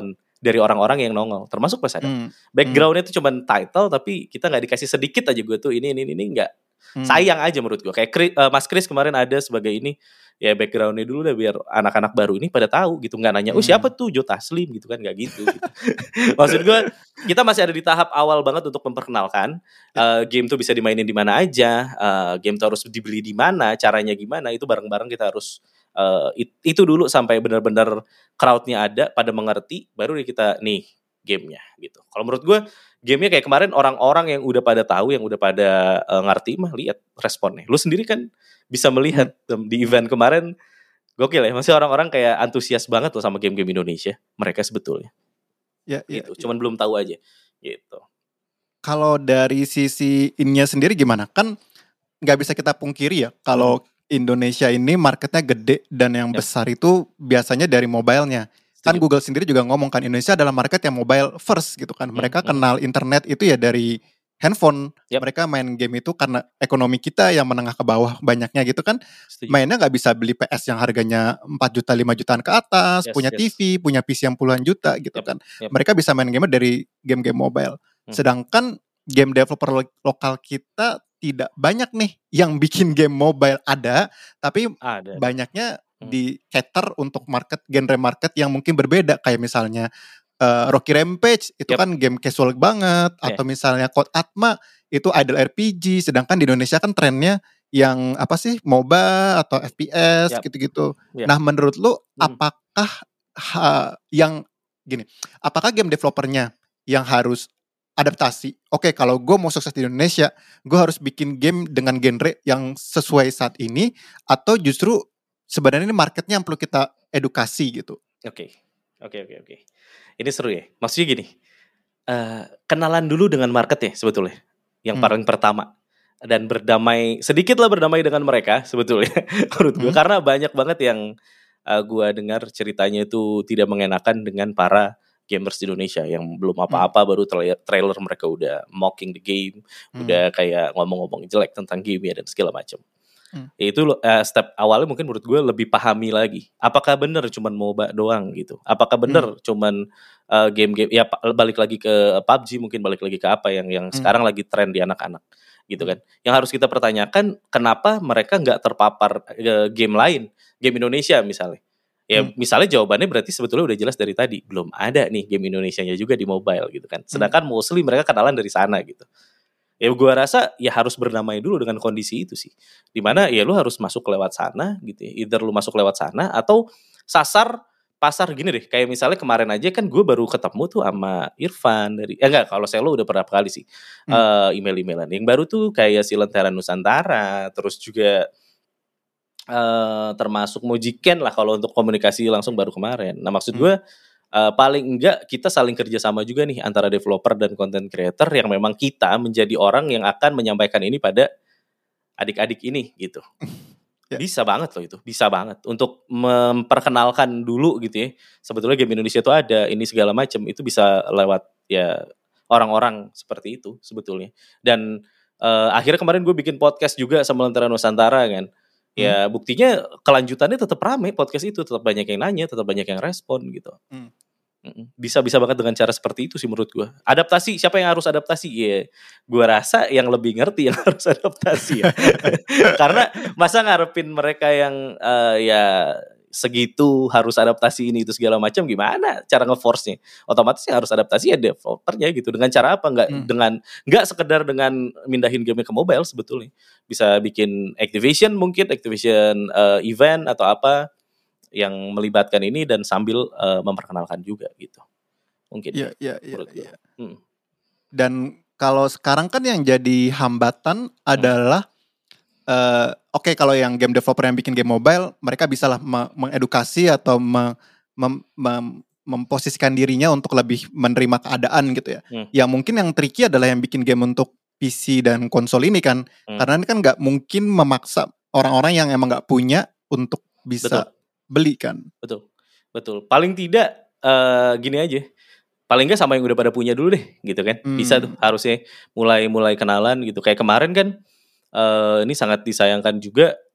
dari orang-orang yang nongol, termasuk Presada. Hmm. Backgroundnya itu cuma title, tapi kita nggak dikasih sedikit aja gue tuh ini ini ini nggak. Hmm. Sayang aja menurut gue. Kayak Chris, uh, Mas Chris kemarin ada sebagai ini, ya backgroundnya dulu deh biar anak-anak baru ini pada tahu gitu, nggak nanya, oh siapa tuh Joe Taslim gitu kan, nggak gitu. gitu. Maksud gue kita masih ada di tahap awal banget untuk memperkenalkan uh, game tuh bisa dimainin di mana aja, uh, game tuh harus dibeli di mana, caranya gimana, itu bareng-bareng kita harus uh, it, itu dulu sampai benar-benar crowdnya ada, pada mengerti, baru kita nih gamenya gitu. Kalau menurut gue gamenya kayak kemarin orang-orang yang udah pada tahu, yang udah pada uh, ngerti mah lihat responnya. Lu sendiri kan bisa melihat hmm. di event kemarin gokil ya, masih orang-orang kayak antusias banget loh sama game-game Indonesia mereka sebetulnya. Ya, gitu. ya, Cuman ya. belum tahu aja gitu. Kalau dari sisi ininya sendiri gimana? Kan nggak bisa kita pungkiri ya kalau hmm. Indonesia ini marketnya gede dan yang yep. besar itu biasanya dari mobile-nya. Kan Google sendiri juga ngomong kan Indonesia adalah market yang mobile first gitu kan. Mereka hmm, kenal hmm. internet itu ya dari handphone. Yep. Mereka main game itu karena ekonomi kita yang menengah ke bawah banyaknya gitu kan. Setuju. Mainnya gak bisa beli P S yang harganya empat juta lima jutaan ke atas. Yes, punya yes. T V, punya P C yang puluhan juta gitu yep. kan. Yep. Mereka bisa main game dari game-game mobile. Hmm. Sedangkan game developer lo- lokal kita tidak banyak nih yang bikin game mobile. Ada, tapi ada, banyaknya ada. Di cater untuk market, genre market yang mungkin berbeda. Kayak misalnya uh, Rocky Rampage itu yep. kan game casual banget. Yeah. Atau misalnya Code Atma itu idle R P G. Sedangkan di Indonesia kan trennya yang apa sih, MOBA atau F P S yep. gitu-gitu. Yep. Nah menurut lu hmm. apakah ha, yang gini, apakah game developernya yang harus adaptasi? Oke, okay, kalau gue mau sukses di Indonesia, gue harus bikin game dengan genre yang sesuai saat ini, atau justru sebenarnya ini marketnya yang perlu kita edukasi gitu? Oke, okay. oke, okay, oke, okay, oke. Okay. Ini seru ya. Maksudnya gini, uh, kenalan dulu dengan marketnya sebetulnya, yang hmm. paling pertama, dan berdamai sedikitlah berdamai dengan mereka sebetulnya, menurut gue, hmm. karena banyak banget yang uh, gue dengar ceritanya itu tidak mengenakan dengan para gamers di Indonesia yang belum apa-apa, hmm. baru trailer, trailer mereka udah mocking the game, hmm. udah kayak ngomong-ngomong jelek tentang game ya dan segala macam. Hmm. Itu uh, step awalnya mungkin menurut gue lebih pahami lagi. Apakah benar cuman MOBA doang gitu? Apakah benar hmm. cuman uh, game-game ya balik lagi ke P U B G, mungkin balik lagi ke apa yang yang hmm. sekarang lagi tren di anak-anak gitu kan? Yang harus kita pertanyakan, kenapa mereka nggak terpapar uh, game lain, game Indonesia misalnya? Ya hmm. misalnya jawabannya berarti sebetulnya udah jelas dari tadi, belum ada nih game Indonesianya juga di mobile gitu kan. Sedangkan hmm. mostly mereka kenalan dari sana gitu. Ya gue rasa ya harus berdamai dulu dengan kondisi itu sih. Dimana ya lu harus masuk lewat sana gitu ya. Either lu masuk lewat sana atau sasar pasar gini deh. Kayak misalnya kemarin aja kan gue baru ketemu tuh sama Irfan dari, ya enggak, kalau saya lo udah pernah kali sih hmm. uh, email-emailan. Yang baru tuh kayak si Lentera Nusantara, terus juga uh, termasuk Mojiken lah kalau untuk komunikasi langsung baru kemarin. Nah maksud gue hmm. Uh, paling enggak kita saling kerjasama juga nih antara developer dan content creator yang memang kita menjadi orang yang akan menyampaikan ini pada adik-adik ini gitu. Yeah. Bisa banget loh itu, bisa banget untuk memperkenalkan dulu gitu ya. Sebetulnya game Indonesia itu ada, ini segala macam, itu bisa lewat ya orang-orang seperti itu sebetulnya. Dan uh, akhirnya kemarin gue bikin podcast juga sama Lentera Nusantara kan. Ya hmm. buktinya kelanjutannya tetap rame podcast itu, tetap banyak yang nanya, tetap banyak yang respon gitu. Hmm. Bisa-bisa banget dengan cara seperti itu sih menurut gue. Adaptasi, siapa yang harus adaptasi? Ya gue rasa yang lebih ngerti yang harus adaptasi ya. Karena masa ngarepin mereka yang uh, ya segitu harus adaptasi ini itu segala macam, gimana cara nge-force-nya? Otomatis yang harus adaptasi ya developernya gitu. Dengan cara apa? Nggak hmm. dengan nggak sekedar dengan mindahin game ke mobile sebetulnya. Bisa bikin Activation mungkin, Activation uh, event atau apa yang melibatkan ini dan sambil uh, memperkenalkan juga gitu. Mungkin. Iya, iya, iya. Hmm. Dan kalau sekarang kan yang jadi hambatan hmm. adalah Uh, Oke okay, kalau yang game developer yang bikin game mobile, mereka bisalah me- mengedukasi atau me- mem- mem- memposisikan dirinya untuk lebih menerima keadaan gitu ya. Hmm. Yang mungkin yang tricky adalah yang bikin game untuk P C dan konsol ini kan, hmm. karena ini kan nggak mungkin memaksa orang-orang yang emang nggak punya untuk bisa Betul. beli kan. Betul, betul. Paling tidak uh, gini aja. Paling nggak sama yang udah pada punya dulu deh, gitu kan? Hmm. Bisa tuh harusnya mulai mulai kenalan gitu. Kayak kemarin kan. Uh, ini sangat disayangkan juga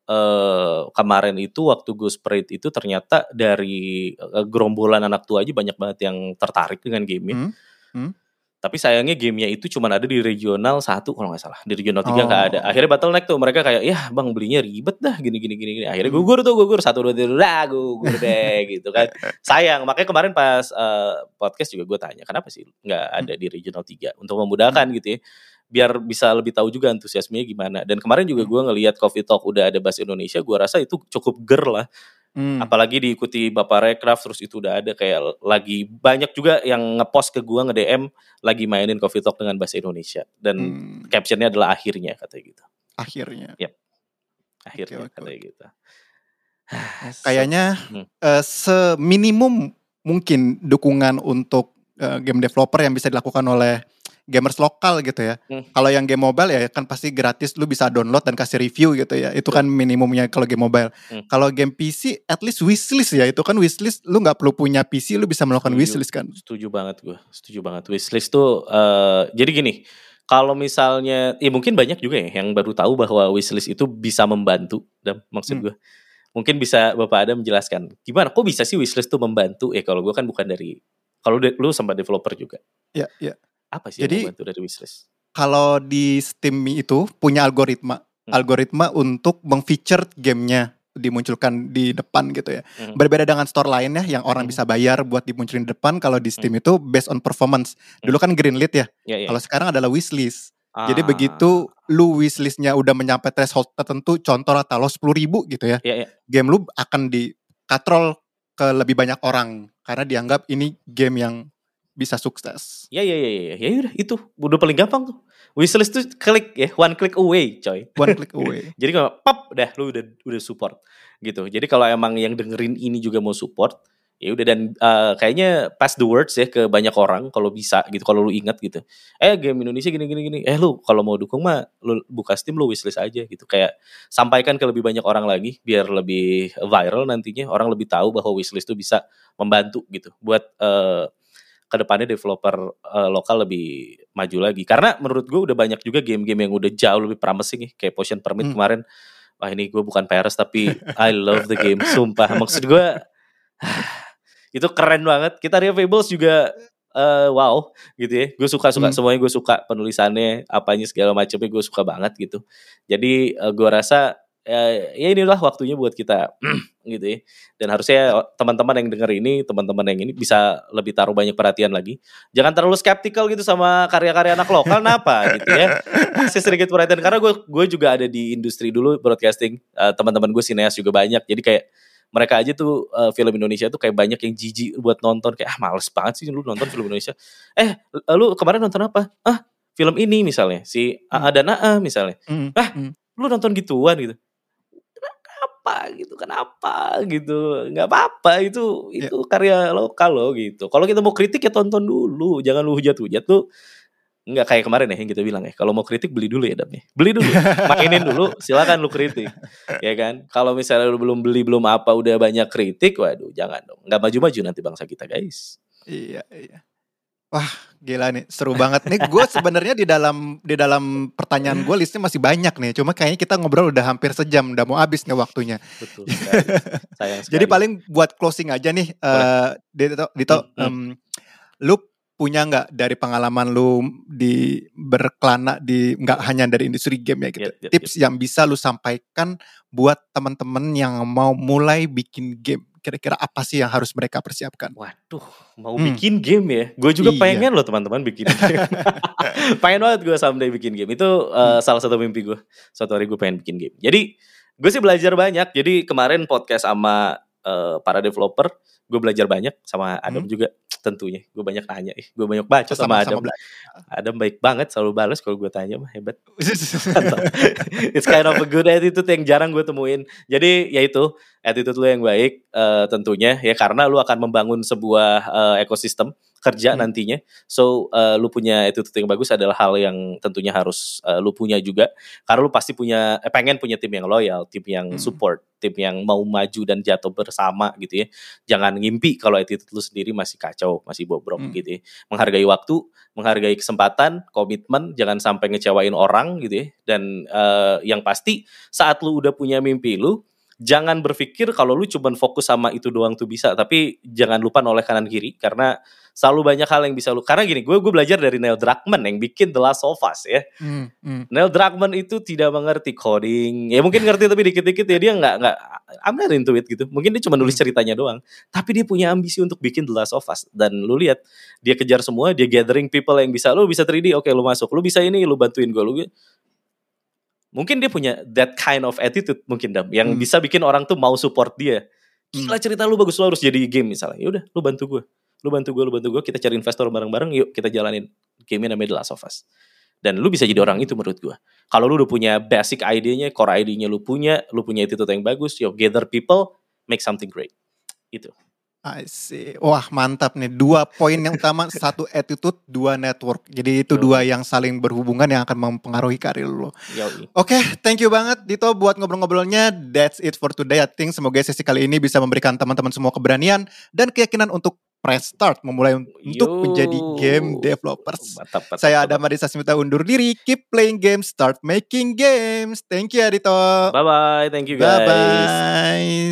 uh, kemarin itu waktu Ghost Parade itu ternyata dari uh, gerombolan anak tua aja banyak banget yang tertarik dengan gamenya. Hmm. Hmm. Tapi sayangnya gamenya itu cuma ada di regional satu kalau nggak salah. Di regional tiga nggak ada. Oh. Akhirnya bottleneck tuh, mereka kayak, ya bang belinya ribet dah gini gini gini. gini. Akhirnya Hmm. gugur tuh gugur satu dua tiga dah gugur deh gitu kan. Sayang, makanya kemarin pas uh, podcast juga gue tanya kenapa sih nggak ada di regional tiga untuk memudahkan gitu ya. Biar bisa lebih tahu juga antusiasmenya gimana. Dan kemarin juga gue ngelihat Coffee Talk udah ada bahasa Indonesia, gue rasa itu cukup ger lah. Hmm. Apalagi diikuti Bapak Raycraft, terus itu udah ada kayak lagi banyak juga yang ngepost ke gua, nge-D M lagi mainin Coffee Talk dengan bahasa Indonesia dan hmm. captionnya adalah akhirnya katanya gitu. Akhirnya. Yep. Akhirnya okay, okay. katanya gitu. Kayaknya hmm. uh, seminimum mungkin dukungan untuk uh, game developer yang bisa dilakukan oleh gamers lokal gitu ya. Hmm. Kalau yang game mobile ya kan pasti gratis, lu bisa download dan kasih review gitu ya. Itu kan minimumnya kalau game mobile. Hmm. Kalau game P C at least wishlist ya. Itu kan wishlist, lu nggak perlu punya P C, lu bisa melakukan setuju, wishlist kan. Setuju banget gue. Setuju banget. Wishlist tuh uh, jadi gini, kalau misalnya ya mungkin banyak juga ya yang baru tahu bahwa wishlist itu bisa membantu. Dan maksud hmm. gue mungkin bisa Bapak Adam menjelaskan gimana kok bisa sih wishlist tuh membantu? Ya kalau gue kan bukan dari, kalau de- lu sama developer juga. Iya, iya. Apa sih jadi, yang membantu dari wishlist? Kalau di Steam itu punya algoritma, hmm. algoritma untuk meng-feature gamenya dimunculkan di depan gitu ya. Hmm. Berbeda dengan store lainnya yang orang hmm. bisa bayar buat dimunculin di depan. Kalau di Steam hmm. itu based on performance. Dulu kan greenlit ya. ya, ya. Kalau sekarang adalah wishlist. Ah. Jadi begitu lu wishlistnya udah mencapai threshold tertentu, contoh rata lo sepuluh ribu gitu ya. ya, ya. Game lu akan di-katrol ke lebih banyak orang karena dianggap ini game yang bisa sukses. Ya ya ya ya ya udah itu udah paling gampang tuh. Wishlist tuh klik ya, one click away, coy. One click away. Jadi kalau pop dah lu udah udah support gitu. Jadi kalau emang yang dengerin ini juga mau support, ya udah dan uh, kayaknya pass the words ya ke banyak orang kalau bisa gitu, kalau lu ingat gitu. Eh game Indonesia gini gini gini. Eh lu kalau mau dukung mah lu buka Steam lu wishlist aja gitu. Kayak sampaikan ke lebih banyak orang lagi biar lebih viral nantinya, orang lebih tahu bahwa wishlist tuh bisa membantu gitu buat uh, kedepannya developer uh, lokal lebih maju lagi. Karena menurut gue udah banyak juga game-game yang udah jauh lebih promising nih. Kayak Potion Permit hmm. kemarin. Wah ini gue bukan P R S tapi I love the game. Sumpah. Maksud gue itu keren banget. Kita Ria Fables juga uh, wow gitu ya. Gue suka-suka hmm. semuanya, gue suka penulisannya, apanya segala macamnya gue suka banget gitu. Jadi uh, gue rasa ya, ya inilah waktunya buat kita gitu ya. Dan harusnya teman-teman yang denger ini, teman-teman yang ini bisa lebih taruh banyak perhatian lagi. Jangan terlalu skeptikal gitu sama karya-karya anak lokal, kenapa gitu ya. Kasih sedikit perhatian karena gue gue juga ada di industri dulu broadcasting. Uh, teman-teman gue sineas juga banyak. Jadi kayak mereka aja tuh uh, film Indonesia tuh kayak banyak yang jijik buat nonton, kayak ah males banget sih lu nonton film Indonesia. Eh lu kemarin nonton apa? Ah film ini misalnya si A A dan A A misalnya. Ah lu nonton gituan gitu. Kenapa gitu? Kenapa gitu? Nggak apa-apa itu itu yeah. karya lokal loh gitu. Kalau kita mau kritik ya tonton dulu, jangan lu hujat-hujat tuh. Nggak kayak kemarin ya yang kita bilang ya. Kalau mau kritik beli dulu ya Dam ya. Beli dulu, mainin dulu, silakan lu kritik. Ya kan? Kalau misalnya lu belum beli belum apa udah banyak kritik, waduh jangan dong. Nggak maju-maju nanti bangsa kita guys. Iya iya. Wah gila nih seru banget nih. Gue sebenarnya di dalam di dalam pertanyaan gue listnya masih banyak nih. Cuma kayaknya kita ngobrol udah hampir sejam, udah mau habis nih waktunya. Betul sekali. Sayang sekali. Jadi paling buat closing aja nih, uh, Dito, Dito hmm, um, hmm. lu punya nggak dari pengalaman lu di berkelana di nggak hanya dari industri game ya gitu, yep, yep, tips yep. yang bisa lu sampaikan buat teman-teman yang mau mulai bikin game? Kira-kira apa sih yang harus mereka persiapkan? Waduh, mau hmm. bikin game ya? Gue juga iya. pengen loh teman-teman bikin game. Pengen banget gue someday bikin game. Itu uh, hmm. salah satu mimpi gue. Suatu hari gue pengen bikin game. Jadi gue sih belajar banyak. Jadi kemarin podcast sama uh, para developer, gue belajar banyak sama Adam hmm. juga. Tentunya gue banyak nanya, eh, gue banyak baca sama, sama Adam. Sama Adam baik banget, selalu balas kalau gue tanya, mah hebat. It's kind of a good attitude yang jarang gue temuin. Jadi ya itu attitude lu yang baik, uh, tentunya ya karena lu akan membangun sebuah uh, ekosistem kerja hmm. nantinya. So uh, lu punya attitude yang bagus adalah hal yang tentunya harus uh, lu punya juga. Karena lu pasti punya, eh, pengen punya tim yang loyal, tim yang hmm. support. tim yang mau maju dan jatuh bersama gitu ya. Jangan ngimpi kalau attitude lu sendiri masih kacau, masih bobrok Hmm. gitu ya. Menghargai waktu, menghargai kesempatan, komitmen, jangan sampai ngecewain orang gitu ya. Dan uh, yang pasti saat lu udah punya mimpi lu, jangan berpikir kalau lu cuma fokus sama itu doang tuh bisa, tapi jangan lupa noleh kanan kiri karena selalu banyak hal yang bisa lu. Karena gini, gue gue belajar dari Neil Druckmann yang bikin The Last of Us ya. Hmm, hmm. Neil Druckmann itu tidak mengerti coding, ya mungkin ngerti tapi dikit-dikit ya, dia nggak nggak I'm not into it gitu. Mungkin dia cuma nulis ceritanya doang, tapi dia punya ambisi untuk bikin The Last of Us. Dan lu lihat dia kejar semua, dia gathering people yang bisa, lu bisa three D, oke lu masuk, lu bisa ini, lu bantuin gue, lu mungkin dia punya that kind of attitude mungkin Dam, yang Hmm. bisa bikin orang tuh mau support dia. Gila cerita lu bagus, lu harus jadi game misalnya. Ya udah, lu bantu gue, lu bantu gue, lu bantu gue. Kita cari investor bareng-bareng, yuk kita jalanin game namanya The Last of Us. Dan lu bisa jadi orang itu menurut gue. Kalau lu udah punya basic idenya, core idenya lu punya, lu punya attitude yang bagus, yo gather people, make something great. Itu. I see. Wah mantap nih, dua poin yang utama, satu attitude, dua network. Jadi itu Yo. dua yang saling berhubungan yang akan mempengaruhi karir lo. Yoi. Oke, okay, thank you banget Dito buat ngobrol-ngobrolnya. That's it for today. I think semoga sesi kali ini bisa memberikan teman-teman semua keberanian dan keyakinan untuk press start, memulai untuk Yo. menjadi game developers. Mantap, mantap, Saya mantap. Adam Adisa Smita undur diri. Keep playing games, start making games. Thank you ya Dito. Bye bye, thank you guys. Bye bye.